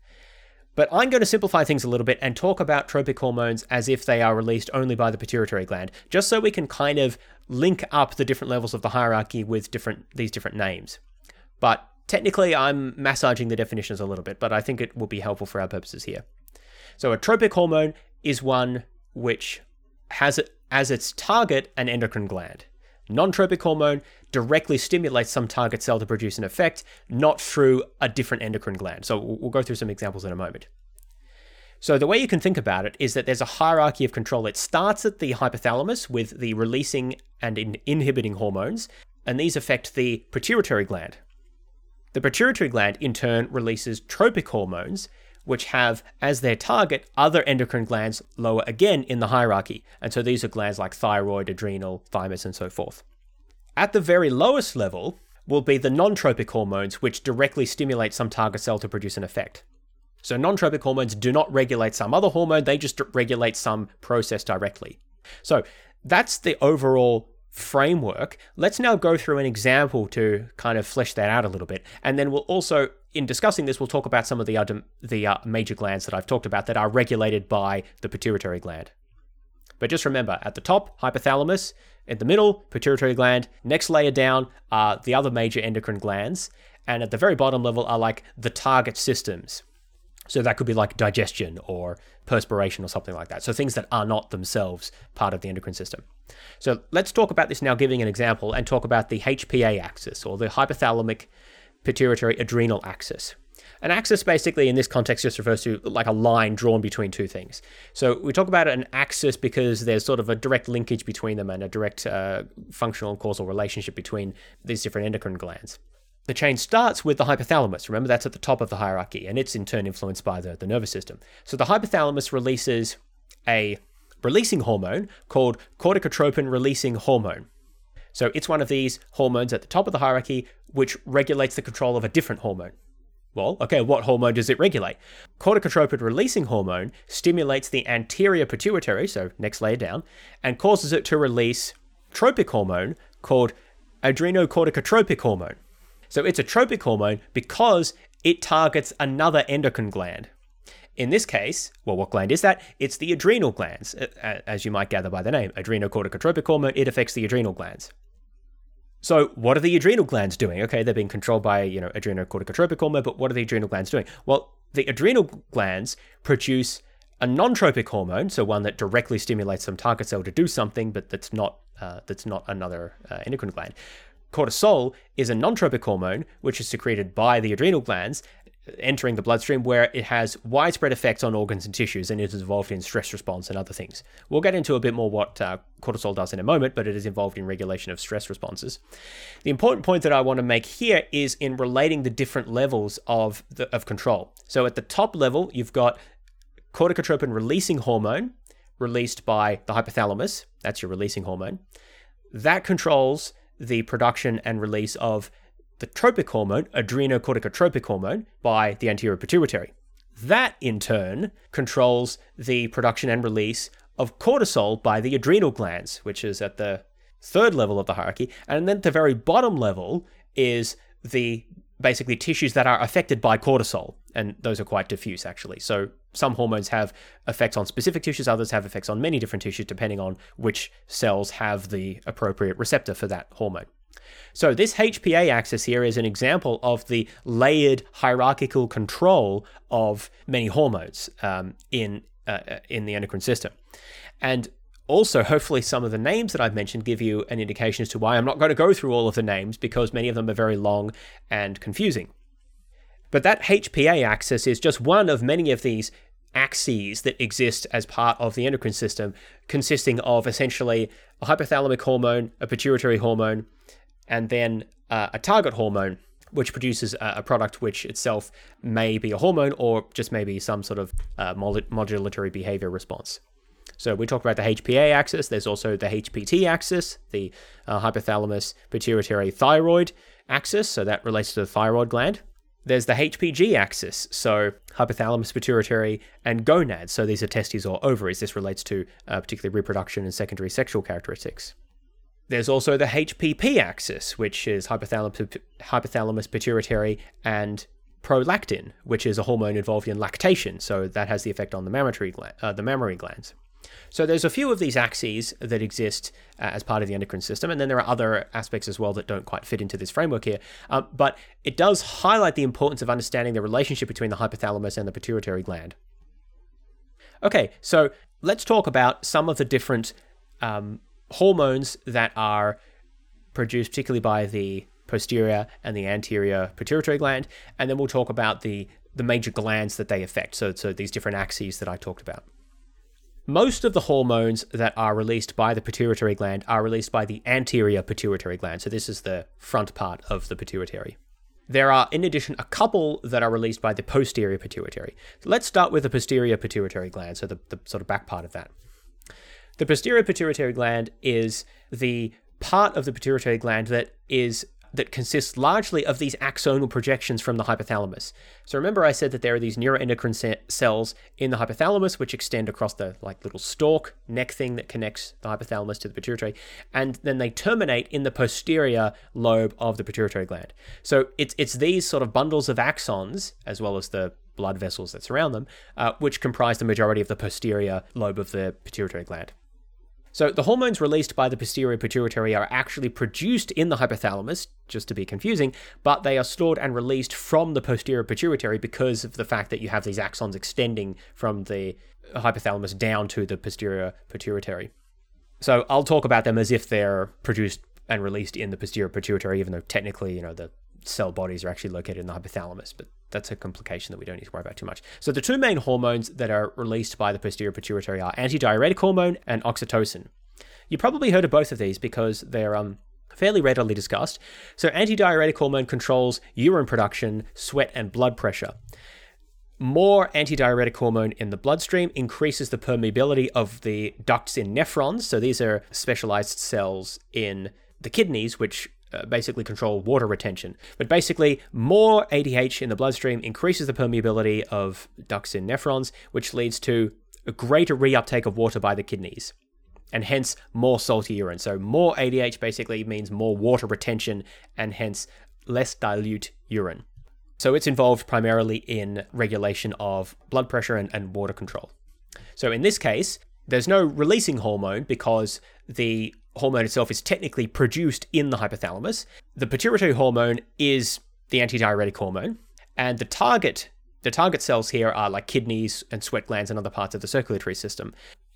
S1: But I'm going to simplify things a little bit and talk about tropic hormones as if they are released only by the pituitary gland, just so we can kind of link up the different levels of the hierarchy with different these different names. But technically, I'm massaging the definitions a little bit, but I think it will be helpful for our purposes here. So a tropic hormone is one which has as its target an endocrine gland. Non-tropic hormone directly stimulates some target cell to produce an effect, not through a different endocrine gland. So we'll go through some examples in a moment. So the way you can think about it is that there's a hierarchy of control. It starts at the hypothalamus with the releasing and in- inhibiting hormones, and these affect the pituitary gland. The pituitary gland, in turn, releases tropic hormones, which have as their target other endocrine glands lower again in the hierarchy. And so these are glands like thyroid, adrenal, thymus, and so forth. At the very lowest level will be the non-tropic hormones, which directly stimulate some target cell to produce an effect. So non-tropic hormones do not regulate some other hormone, they just regulate some process directly. So that's the overall framework. Let's now go through an example to kind of flesh that out a little bit. And then we'll also, in discussing this, we'll talk about some of the other the uh, major glands that I've talked about that are regulated by the pituitary gland. But just remember, at the top, hypothalamus, in the middle, pituitary gland, next layer down are the other major endocrine glands, and at the very bottom level are like the target systems. So that could be like digestion or perspiration or something like that. So things that are not themselves part of the endocrine system. So let's talk about this now, giving an example, and talk about the H P A axis, or the hypothalamic pituitary adrenal axis. An axis basically in this context just refers to like a line drawn between two things. So we talk about an axis because there's sort of a direct linkage between them and a direct uh, functional and causal relationship between these different endocrine glands. The chain starts with the hypothalamus. Remember, that's at the top of the hierarchy, and it's in turn influenced by the, the nervous system. So the hypothalamus releases a releasing hormone called corticotropin-releasing hormone. So it's one of these hormones at the top of the hierarchy which regulates the control of a different hormone. Well, okay, what hormone does it regulate? Corticotropin-releasing hormone stimulates the anterior pituitary, so next layer down, and causes it to release tropic hormone called adrenocorticotropic hormone. So it's a tropic hormone because it targets another endocrine gland. In this case, well, what gland is that? It's the adrenal glands, as you might gather by the name. Adrenocorticotropic hormone, it affects the adrenal glands. So what are the adrenal glands doing? Okay, they're being controlled by, you know, adrenocorticotropic hormone, but what are the adrenal glands doing? Well, the adrenal glands produce a non-tropic hormone, so one that directly stimulates some target cell to do something, but that's not uh, that's not another uh, endocrine gland. Cortisol is a non-tropic hormone, which is secreted by the adrenal glands, entering the bloodstream, where it has widespread effects on organs and tissues, and it is involved in stress response and other things. We'll get into a bit more what uh, cortisol does in a moment, but it is involved in regulation of stress responses. The important point that I want to make here is in relating the different levels of the, of control. So at the top level, you've got corticotropin-releasing hormone released by the hypothalamus. That's your releasing hormone. That controls the production and release of the tropic hormone, adrenocorticotropic hormone, by the anterior pituitary. That, in turn, controls the production and release of cortisol by the adrenal glands, which is at the third level of the hierarchy. And then at the very bottom level is the basically tissues that are affected by cortisol. And those are quite diffuse, actually. So some hormones have effects on specific tissues, others have effects on many different tissues, depending on which cells have the appropriate receptor for that hormone. So this H P A axis here is an example of the layered hierarchical control of many hormones um, in uh, in the endocrine system. And also, hopefully, some of the names that I've mentioned give you an indication as to why I'm not going to go through all of the names, because many of them are very long and confusing. But that H P A axis is just one of many of these axes that exist as part of the endocrine system, consisting of essentially a hypothalamic hormone, a pituitary hormone, and then uh, a target hormone, which produces a, a product which itself may be a hormone or just maybe some sort of uh, modulatory behavior response. So we talked about the H P A axis. There's also the H P T axis, the uh, hypothalamus pituitary thyroid axis. So that relates to the thyroid gland. There's the H P G axis, so hypothalamus, pituitary, and gonads. So these are testes or ovaries. This relates to uh, particularly reproduction and secondary sexual characteristics. There's also the H P P axis, which is hypothalamus, hypothalamus pituitary, and prolactin, which is a hormone involved in lactation. So that has the effect on the mammary, gland, uh, the mammary glands. So there's a few of these axes that exist uh, as part of the endocrine system, and then there are other aspects as well that don't quite fit into this framework here. Um, but it does highlight the importance of understanding the relationship between the hypothalamus and the pituitary gland. Okay, so let's talk about some of the different um, hormones that are produced particularly by the posterior and the anterior pituitary gland, and then we'll talk about the, the major glands that they affect, so, so these different axes that I talked about. Most of the hormones that are released by the pituitary gland are released by the anterior pituitary gland. So this is the front part of the pituitary. There are, in addition, a couple that are released by the posterior pituitary. So let's start with the posterior pituitary gland, so the, the sort of back part of that. The posterior pituitary gland is the part of the pituitary gland that is that consists largely of these axonal projections from the hypothalamus. So remember I said that there are these neuroendocrine se- cells in the hypothalamus which extend across the like little stalk, neck thing that connects the hypothalamus to the pituitary, and then they terminate in the posterior lobe of the pituitary gland. So it's it's these sort of bundles of axons, as well as the blood vessels that surround them, uh, which comprise the majority of the posterior lobe of the pituitary gland. So the hormones released by the posterior pituitary are actually produced in the hypothalamus, just to be confusing, but they are stored and released from the posterior pituitary because of the fact that you have these axons extending from the hypothalamus down to the posterior pituitary. So I'll talk about them as if they're produced and released in the posterior pituitary, even though technically, you know, the cell bodies are actually located in the hypothalamus, but that's a complication that we don't need to worry about too much. So the two main hormones that are released by the posterior pituitary are antidiuretic hormone and oxytocin. You probably heard of both of these because they're um, fairly readily discussed. So antidiuretic hormone controls urine production, sweat, and blood pressure. More antidiuretic hormone in the bloodstream increases the permeability of the ducts in nephrons. So these are specialized cells in the kidneys, which uh, basically control water retention. But basically, more A D H in the bloodstream increases the permeability of ducts in nephrons, which leads to a greater reuptake of water by the kidneys, and hence more salty urine. So more A D H basically means more water retention, and hence less dilute urine. So it's involved primarily in regulation of blood pressure and, and water control. So in this case, there's no releasing hormone because the hormone itself is technically produced in the hypothalamus. The pituitary hormone is the antidiuretic hormone, and the target, the target cells here are like kidneys and sweat glands and other parts of the circulatory system.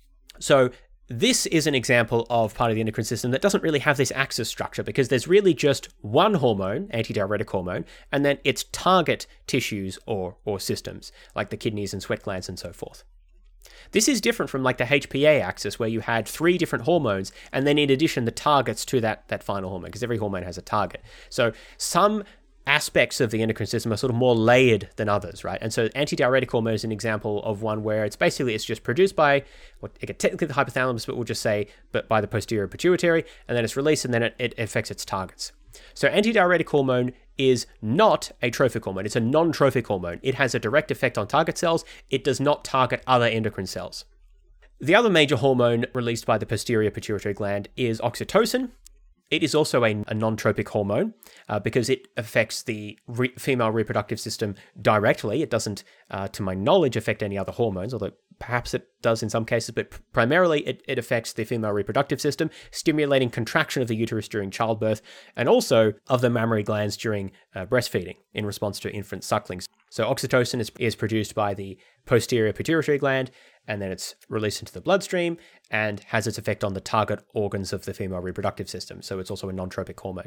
S1: So this is an example of part of the endocrine system that doesn't really have this axis structure because there's really just one hormone, antidiuretic hormone, and then its target tissues or, or systems, like the kidneys and sweat glands and so forth. This is different from like the H P A axis where you had three different hormones and then in addition the targets to that, that final hormone, because every hormone has a target. So some aspects of the endocrine system are sort of more layered than others, right? And so antidiuretic hormone is an example of one where it's basically, it's just produced by, well, technically the hypothalamus, but we'll just say, but by the posterior pituitary, and then it's released and then it, it affects its targets. So antidiuretic hormone is not a trophic hormone. It's a non-trophic hormone. It has a direct effect on target cells. It does not target other endocrine cells. The other major hormone released by the posterior pituitary gland is oxytocin. It is also a, a non-tropic hormone uh, because it affects the re- female reproductive system directly. It doesn't, uh, to my knowledge, affect any other hormones, although perhaps it does in some cases, but primarily it, it affects the female reproductive system, stimulating contraction of the uterus during childbirth and also of the mammary glands during uh, breastfeeding in response to infant sucklings. So oxytocin is, is produced by the posterior pituitary gland, and then it's released into the bloodstream and has its effect on the target organs of the female reproductive system. So it's also a non-tropic hormone.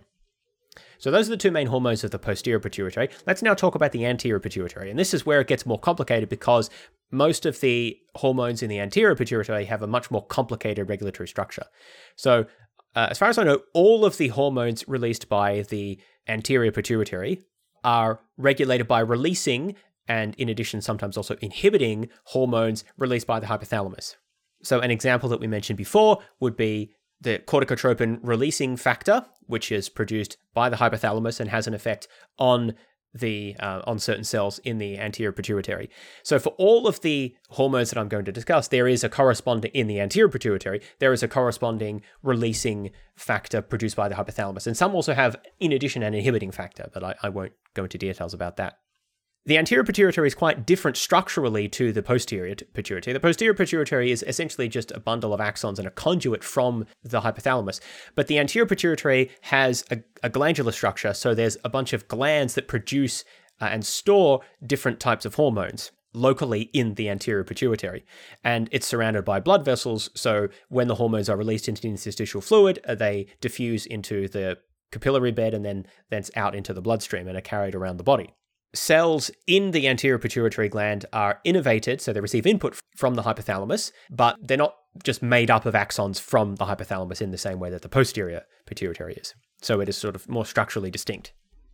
S1: So those are the two main hormones of the posterior pituitary. Let's now talk about the anterior pituitary. And this is where it gets more complicated because most of the hormones in the anterior pituitary have a much more complicated regulatory structure. So uh, as far as I know, all of the hormones released by the anterior pituitary are regulated by releasing and in addition, sometimes also inhibiting hormones released by the hypothalamus. So an example that we mentioned before would be the corticotropin releasing factor, which is produced by the hypothalamus and has an effect on the uh, on certain cells in the anterior pituitary. So for all of the hormones that I'm going to discuss, there is a corresponding, in the anterior pituitary, there is a corresponding releasing factor produced by the hypothalamus. And some also have, in addition, an inhibiting factor, but I, I won't go into details about that. The anterior pituitary is quite different structurally to the posterior pituitary. The posterior pituitary is essentially just a bundle of axons and a conduit from the hypothalamus. But the anterior pituitary has a, a glandular structure, so there's a bunch of glands that produce uh, and store different types of hormones locally in the anterior pituitary. And it's surrounded by blood vessels, so when the hormones are released into the interstitial fluid, uh, they diffuse into the capillary bed and then thence out into the bloodstream and are carried around the body. Cells in the anterior pituitary gland are innervated, so they receive input from the hypothalamus, but they're not just made up of axons from the hypothalamus in the same way that the posterior pituitary is. So it is sort of more structurally distinct.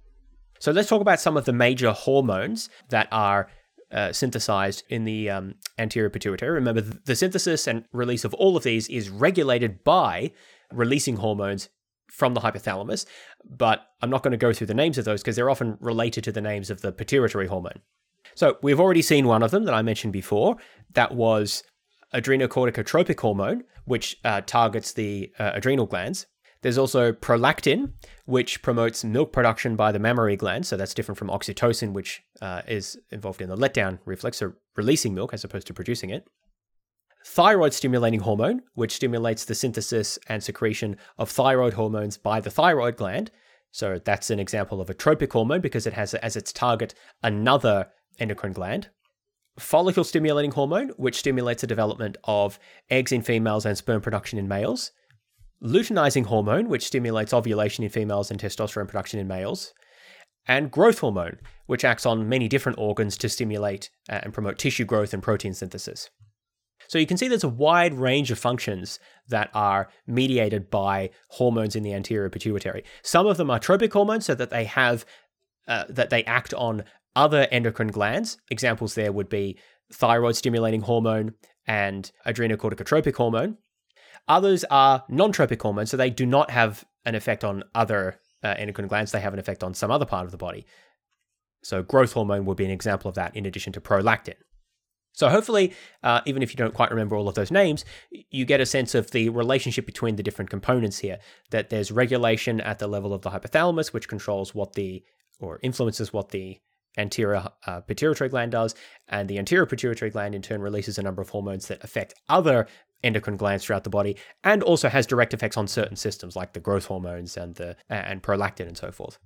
S1: So let's talk about some of the major hormones that are uh, synthesized in the um, anterior pituitary. Remember, the synthesis and release of all of these is regulated by releasing hormones from the hypothalamus, but I'm not going to go through the names of those because they're often related to the names of the pituitary hormone. So we've already seen one of them that I mentioned before. That was adrenocorticotropic hormone, which uh, targets the uh, adrenal glands. There's also prolactin, which promotes milk production by the mammary glands. So that's different from oxytocin, which uh, is involved in the letdown reflex, so releasing milk as opposed to producing it. Thyroid-stimulating hormone, which stimulates the synthesis and secretion of thyroid hormones by the thyroid gland. So that's an example of a tropic hormone because it has as its target another endocrine gland. Follicle-stimulating hormone, which stimulates the development of eggs in females and sperm production in males. Luteinizing hormone, which stimulates ovulation in females and testosterone production in males. And growth hormone, which acts on many different organs to stimulate and promote tissue growth and protein synthesis. So you can see there's a wide range of functions that are mediated by hormones in the anterior pituitary. Some of them are tropic hormones, so that they have uh, that they act on other endocrine glands. Examples there would be thyroid stimulating hormone and adrenocorticotropic hormone. Others are non-tropic hormones, so they do not have an effect on other uh, endocrine glands. They have an effect on some other part of the body. So growth hormone would be an example of that, in addition to prolactin. So hopefully, uh, even if you don't quite remember all of those names, you get a sense of the relationship between the different components here, that there's regulation at the level of the hypothalamus, which controls what the, or influences what the anterior uh, pituitary gland does, and the anterior pituitary gland in turn releases a number of hormones that affect other endocrine glands throughout the body, and also has direct effects on certain systems like the growth hormones and the and prolactin and so forth.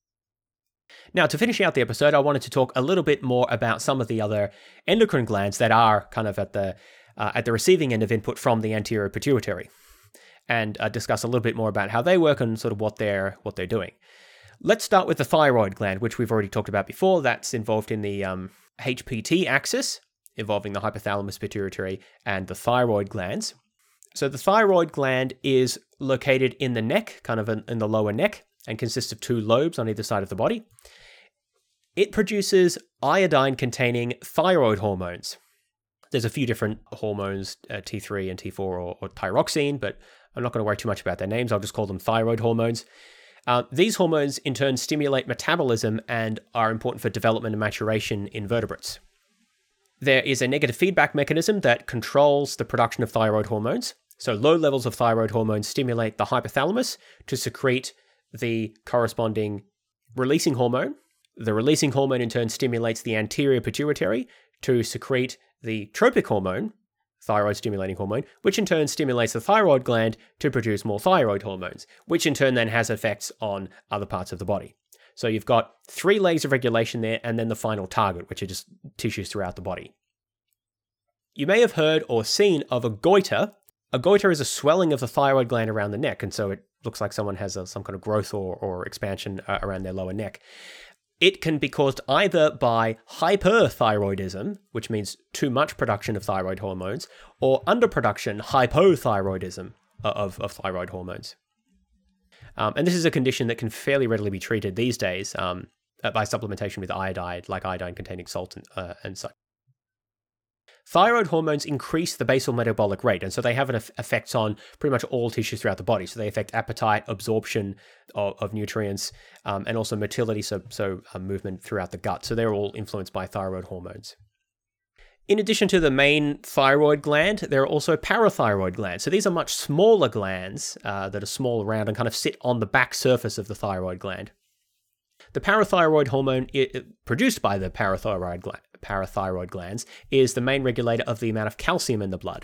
S1: Now, to finish out the episode, I wanted to talk a little bit more about some of the other endocrine glands that are kind of at the uh, at the receiving end of input from the anterior pituitary, and uh, discuss a little bit more about how they work and sort of what they're what they're doing. Let's start with the thyroid gland, which we've already talked about before. That's involved in the um, H P T axis, involving the hypothalamus, pituitary, and the thyroid glands. So the thyroid gland is located in the neck, kind of in, in the lower neck, and consists of two lobes on either side of the body. It produces iodine-containing thyroid hormones. There's a few different hormones, uh, T three and T four, or, or thyroxine, but I'm not going to worry too much about their names. I'll just call them thyroid hormones. Uh, these hormones, in turn, stimulate metabolism and are important for development and maturation in vertebrates. There is a negative feedback mechanism that controls the production of thyroid hormones. So low levels of thyroid hormones stimulate the hypothalamus to secrete the corresponding releasing hormone. The releasing hormone in turn stimulates the anterior pituitary to secrete the tropic hormone, thyroid stimulating hormone, which in turn stimulates the thyroid gland to produce more thyroid hormones, which in turn then has effects on other parts of the body. So you've got three layers of regulation there, and then the final target, which are just tissues throughout the body. You may have heard or seen of a goiter. A goiter is a swelling of the thyroid gland around the neck, and so it looks like someone has a, some kind of growth or, or expansion uh, around their lower neck. It can be caused either by hyperthyroidism, which means too much production of thyroid hormones, or underproduction, hypothyroidism, of, of thyroid hormones. Um, and this is a condition that can fairly readily be treated these days um, by supplementation with iodine, like iodine-containing salt and, uh, and such. Thyroid hormones increase the basal metabolic rate, and so they have an effect on pretty much all tissues throughout the body. So they affect appetite, absorption of, of nutrients, um, and also motility, so, so uh, movement throughout the gut. So they're all influenced by thyroid hormones. In addition to the main thyroid gland, there are also parathyroid glands. So these are much smaller glands uh, that are small around and kind of sit on the back surface of the thyroid gland. The parathyroid hormone it, it, produced by the parathyroid, gland, parathyroid glands is the main regulator of the amount of calcium in the blood.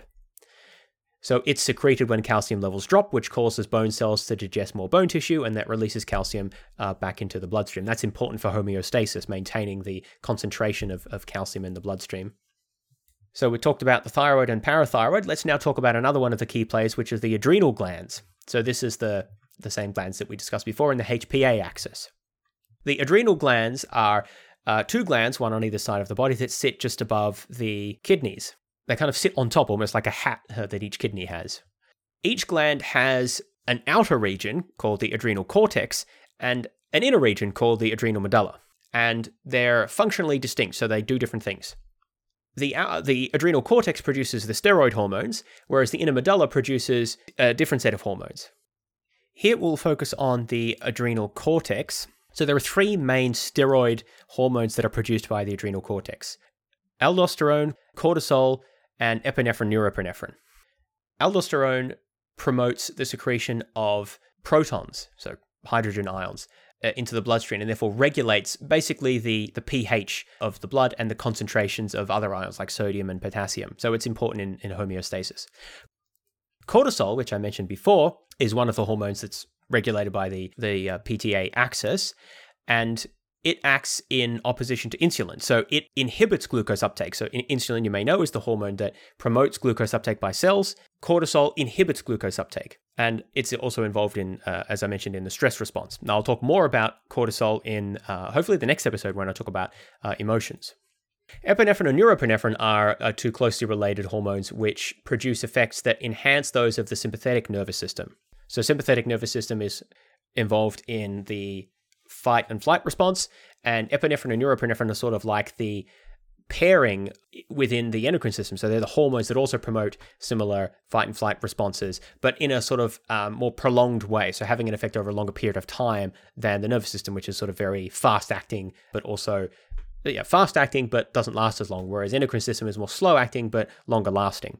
S1: So it's secreted when calcium levels drop, which causes bone cells to digest more bone tissue, and that releases calcium uh, back into the bloodstream. That's important for homeostasis, maintaining the concentration of, of calcium in the bloodstream. So we talked about the thyroid and parathyroid. Let's now talk about another one of the key players, which is the adrenal glands. So this is the, the same glands that we discussed before in the H P A axis. The adrenal glands are uh, two glands, one on either side of the body, that sit just above the kidneys. They kind of sit on top, almost like a hat uh, that each kidney has. Each gland has an outer region called the adrenal cortex and an inner region called the adrenal medulla. And they're functionally distinct, so they do different things. The, uh, the adrenal cortex produces the steroid hormones, whereas the inner medulla produces a different set of hormones. Here we'll focus on the adrenal cortex. So there are three main steroid hormones that are produced by the adrenal cortex: aldosterone, cortisol, and epinephrine norepinephrine. Aldosterone promotes the secretion of protons, so hydrogen ions, uh, into the bloodstream, and therefore regulates basically the, the pH of the blood and the concentrations of other ions like sodium and potassium. So it's important in, in homeostasis. Cortisol, which I mentioned before, is one of the hormones that's regulated by the, the uh, P T A axis, and it acts in opposition to insulin. So it inhibits glucose uptake. So in, insulin, you may know, is the hormone that promotes glucose uptake by cells. Cortisol inhibits glucose uptake. And it's also involved in, uh, as I mentioned, in the stress response. Now, I'll talk more about cortisol in uh, hopefully the next episode when I talk about uh, emotions. Epinephrine and norepinephrine are, are two closely related hormones which produce effects that enhance those of the sympathetic nervous system. So sympathetic nervous system is involved in the fight and flight response, and epinephrine and norepinephrine are sort of like the pairing within the endocrine system. So they're the hormones that also promote similar fight and flight responses, but in a sort of um, more prolonged way. So having an effect over a longer period of time than the nervous system, which is sort of very fast acting, but also yeah, fast acting, but doesn't last as long. Whereas endocrine system is more slow acting, but longer lasting.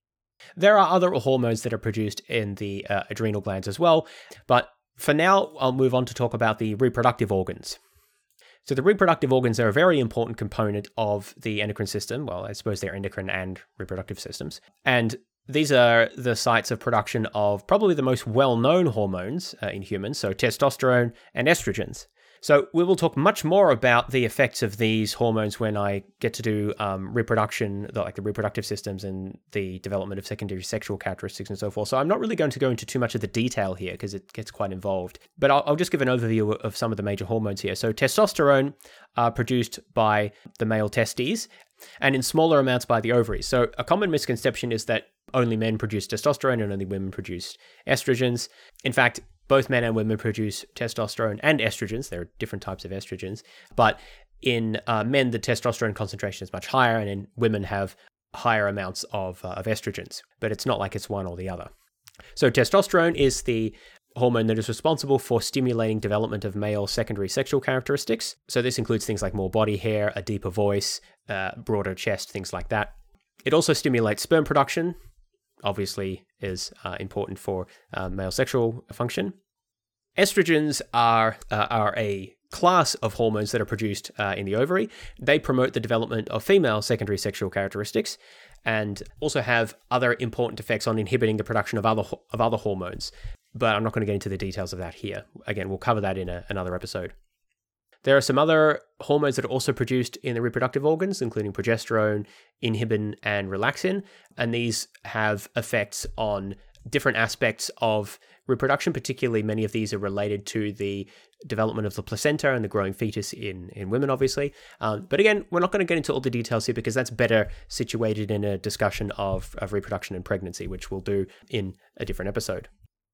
S1: There are other hormones that are produced in the uh, adrenal glands as well. But for now, I'll move on to talk about the reproductive organs. So the reproductive organs are a very important component of the endocrine system. Well, I suppose they're endocrine and reproductive systems. And these are the sites of production of probably the most well-known hormones uh, in humans, so testosterone and estrogens. So we will talk much more about the effects of these hormones when I get to do um, reproduction, like the reproductive systems and the development of secondary sexual characteristics and so forth. So I'm not really going to go into too much of the detail here because it gets quite involved. But I'll, I'll just give an overview of some of the major hormones here. So testosterone are produced by the male testes and in smaller amounts by the ovaries. So a common misconception is that only men produce testosterone and only women produce estrogens. In fact, both men and women produce testosterone and estrogens. There are different types of estrogens. But in uh, men, the testosterone concentration is much higher, and in women have higher amounts of, uh, of estrogens. But it's not like it's one or the other. So testosterone is the hormone that is responsible for stimulating development of male secondary sexual characteristics. So this includes things like more body hair, a deeper voice, uh, broader chest, things like that. It also stimulates sperm production, obviously is uh, important for uh, male sexual function. Estrogens are uh, are a class of hormones that are produced uh, in the ovary. They promote the development of female secondary sexual characteristics and also have other important effects on inhibiting the production of other of other hormones. But I'm not going to get into the details of that here. Again, we'll cover that in a, another episode. There are some other hormones that are also produced in the reproductive organs, including progesterone, inhibin, and relaxin. And these have effects on different aspects of reproduction. Particularly, many of these are related to the development of the placenta and the growing fetus in, in women, obviously. Um, but again, we're not going to get into all the details here because that's better situated in a discussion of, of reproduction and pregnancy, which we'll do in a different episode.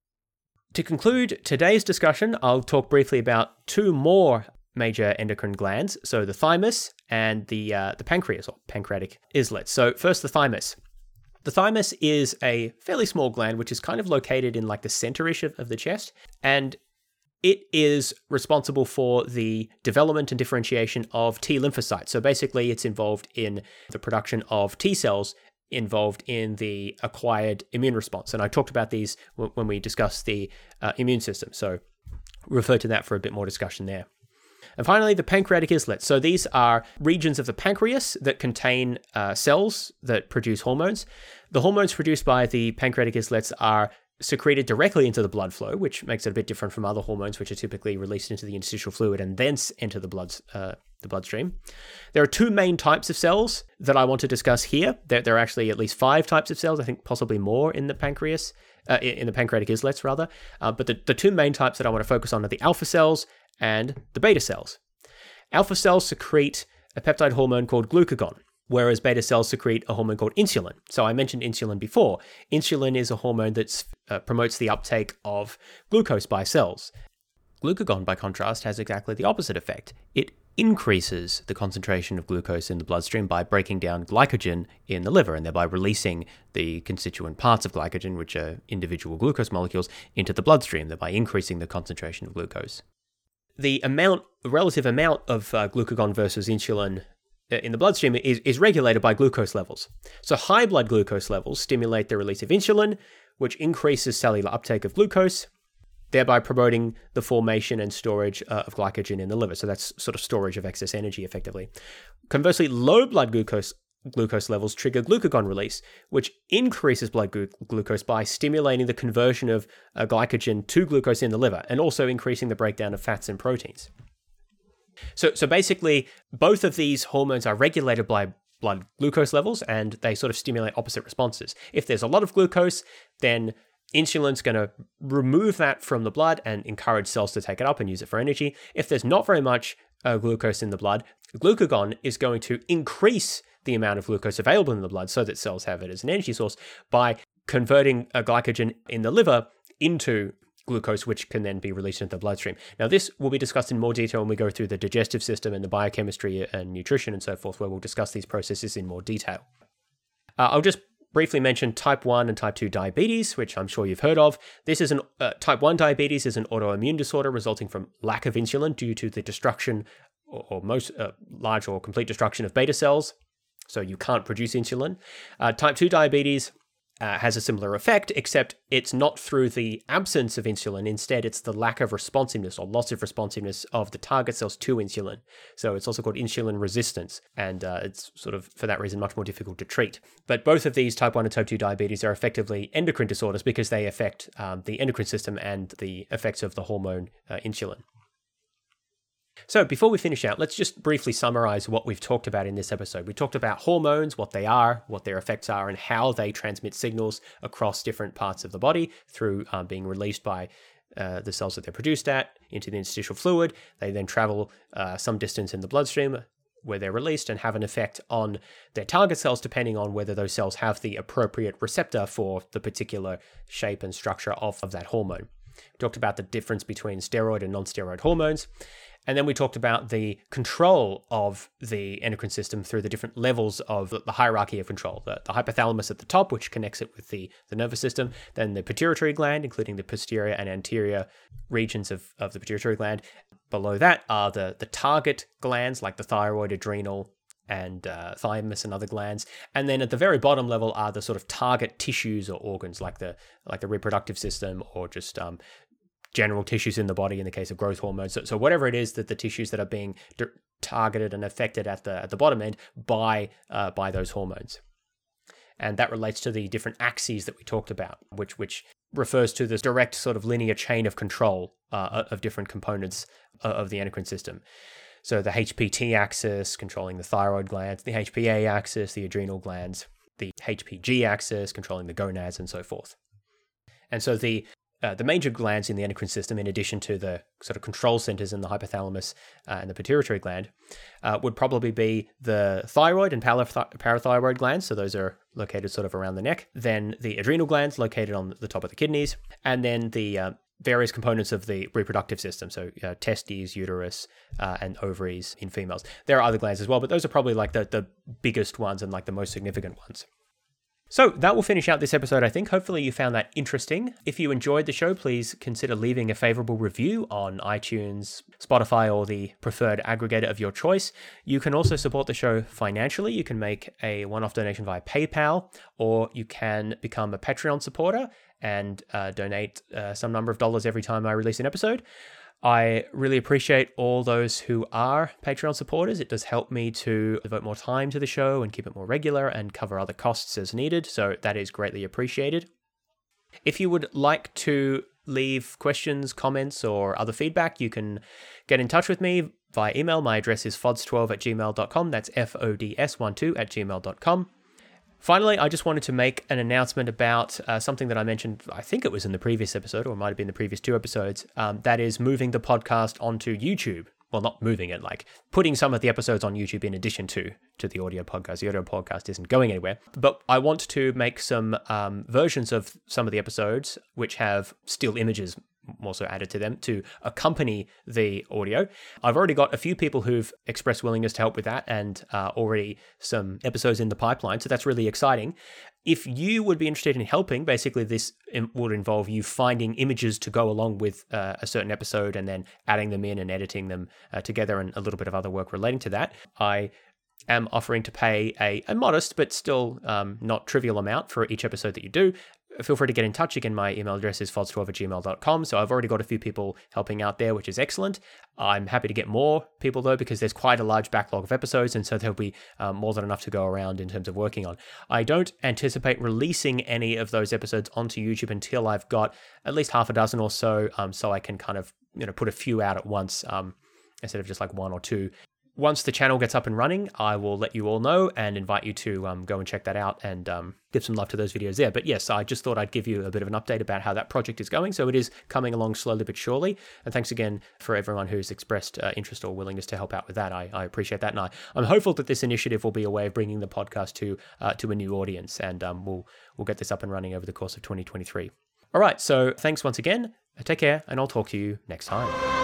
S1: To conclude today's discussion, I'll talk briefly about two more major endocrine glands, so the thymus and the uh, the pancreas, or pancreatic islets. So first, the thymus. The thymus is a fairly small gland, which is kind of located in like the center-ish of, of the chest, and it is responsible for the development and differentiation of T lymphocytes. So basically, it's involved in the production of T cells involved in the acquired immune response. And I talked about these w- when we discussed the uh, immune system, so refer to that for a bit more discussion there. And finally, the pancreatic islets. So these are regions of the pancreas that contain uh, cells that produce hormones. The hormones produced by the pancreatic islets are secreted directly into the blood flow, which makes it a bit different from other hormones, which are typically released into the interstitial fluid and then enter the blood, uh, the bloodstream. There are two main types of cells that I want to discuss here. There, there are actually at least five types of cells, I think possibly more in the pancreas, uh, in the pancreatic islets rather. Uh, but the, the two main types that I want to focus on are the alpha cells and the beta cells. Alpha cells secrete a peptide hormone called glucagon, whereas beta cells secrete a hormone called insulin. So I mentioned insulin before. Insulin is a hormone that uh, promotes the uptake of glucose by cells. Glucagon, by contrast, has exactly the opposite effect. It increases the concentration of glucose in the bloodstream by breaking down glycogen in the liver and thereby releasing the constituent parts of glycogen, which are individual glucose molecules, into the bloodstream, thereby increasing the concentration of glucose. The amount, relative amount of uh, glucagon versus insulin in the bloodstream is, is regulated by glucose levels. So high blood glucose levels stimulate the release of insulin, which increases cellular uptake of glucose, thereby promoting the formation and storage uh, of glycogen in the liver. So that's sort of storage of excess energy, effectively. Conversely, low blood glucose glucose levels trigger glucagon release, which increases blood glu- glucose by stimulating the conversion of uh, glycogen to glucose in the liver, and also increasing the breakdown of fats and proteins. So, so basically, both of these hormones are regulated by blood glucose levels, and they sort of stimulate opposite responses. If there's a lot of glucose, then insulin's going to remove that from the blood and encourage cells to take it up and use it for energy. If there's not very much uh, glucose in the blood, glucagon is going to increase the amount of glucose available in the blood so that cells have it as an energy source by converting a glycogen in the liver into glucose, which can then be released into the bloodstream. Now, this will be discussed in more detail when we go through the digestive system and the biochemistry and nutrition and so forth, where we'll discuss these processes in more detail. Uh, I'll just briefly mention type one and type two diabetes, which I'm sure you've heard of. This is an uh, type one diabetes is an autoimmune disorder resulting from lack of insulin due to the destruction or, or most uh, large or complete destruction of beta cells. So you can't produce insulin. Uh, type two diabetes uh, has a similar effect, except it's not through the absence of insulin. Instead, it's the lack of responsiveness or loss of responsiveness of the target cells to insulin. So it's also called insulin resistance, and uh, it's sort of, for that reason, much more difficult to treat. But both of these type one and type two diabetes are effectively endocrine disorders because they affect um, the endocrine system and the effects of the hormone uh, insulin. So before we finish out, let's just briefly summarize what we've talked about in this episode. We talked about hormones, what they are, what their effects are, and how they transmit signals across different parts of the body through um, being released by uh, the cells that they're produced at into the interstitial fluid. They then travel uh, some distance in the bloodstream where they're released and have an effect on their target cells, depending on whether those cells have the appropriate receptor for the particular shape and structure of, of that hormone. We talked about the difference between steroid and non-steroid hormones. And then we talked about the control of the endocrine system through the different levels of the hierarchy of control. The, the hypothalamus at the top, which connects it with the, the nervous system. Then the pituitary gland, including the posterior and anterior regions of, of the pituitary gland. Below that are the, the target glands, like the thyroid, adrenal, and uh, thymus and other glands. And then at the very bottom level are the sort of target tissues or organs, like the like the reproductive system or just um, general tissues in the body in the case of growth hormones. So, so whatever it is that the tissues that are being d- targeted and affected at the at the bottom end by uh, by those hormones. And that relates to the different axes that we talked about, which which refers to this direct sort of linear chain of control uh, of different components of the endocrine system. So the H P T axis controlling the thyroid glands, the H P A axis, the adrenal glands, the H P G axis controlling the gonads and so forth. And so the Uh, the major glands in the endocrine system, in addition to the sort of control centers in the hypothalamus uh, and the pituitary gland, uh, would probably be the thyroid and parath- parathyroid glands. So those are located sort of around the neck. Then the adrenal glands located on the top of the kidneys. And then the uh, various components of the reproductive system. So uh, testes, uterus, uh, and ovaries in females. There are other glands as well, but those are probably like the, the biggest ones and like the most significant ones. So that will finish out this episode, I think. Hopefully you found that interesting. If you enjoyed the show, please consider leaving a favorable review on iTunes, Spotify, or the preferred aggregator of your choice. You can also support the show financially. You can make a one-off donation via PayPal, or you can become a Patreon supporter and uh, donate uh, some number of dollars every time I release an episode. I really appreciate all those who are Patreon supporters. It does help me to devote more time to the show and keep it more regular and cover other costs as needed, so that is greatly appreciated. If you would like to leave questions, comments, or other feedback, you can get in touch with me via email. My address is fods twelve at gmail dot com. That's F O D S twelve at gmail dot com. Finally, I just wanted to make an announcement about uh, something that I mentioned, I think it was in the previous episode, or it might have been the previous two episodes, um, that is moving the podcast onto YouTube. Well, not moving it, like putting some of the episodes on YouTube in addition to, to the audio podcast. The audio podcast isn't going anywhere. But I want to make some um, versions of some of the episodes which have still images also added to them to accompany the audio. I've already got a few people who've expressed willingness to help with that, and uh, already some episodes in the pipeline, so that's really exciting. If you would be interested in helping, basically this would involve you finding images to go along with uh, a certain episode and then adding them in and editing them uh, together, and a little bit of other work relating to that. I am offering to pay a, a modest but still um, not trivial amount for each episode that you do. Feel free to get in touch. Again, my email address is fods twelve at gmail dot com. So I've already got a few people helping out there, which is excellent. I'm happy to get more people, though, because there's quite a large backlog of episodes, and so there'll be um, more than enough to go around in terms of working on. I don't anticipate releasing any of those episodes onto YouTube until I've got at least half a dozen or so, um, so I can kind of, you know, put a few out at once um, instead of just like one or two. once the channel gets up and running, I will let you all know and invite you to um, go and check that out and um, give some love to those videos there. But yes, I just thought I'd give you a bit of an update about how that project is going. So it is coming along slowly but surely. And thanks again for everyone who's expressed uh, interest or willingness to help out with that. I, I appreciate that. And I, I'm hopeful that this initiative will be a way of bringing the podcast to uh, to a new audience. And um, we'll, we'll get this up and running over the course of twenty twenty-three. All right, so thanks once again. Take care, and I'll talk to you next time.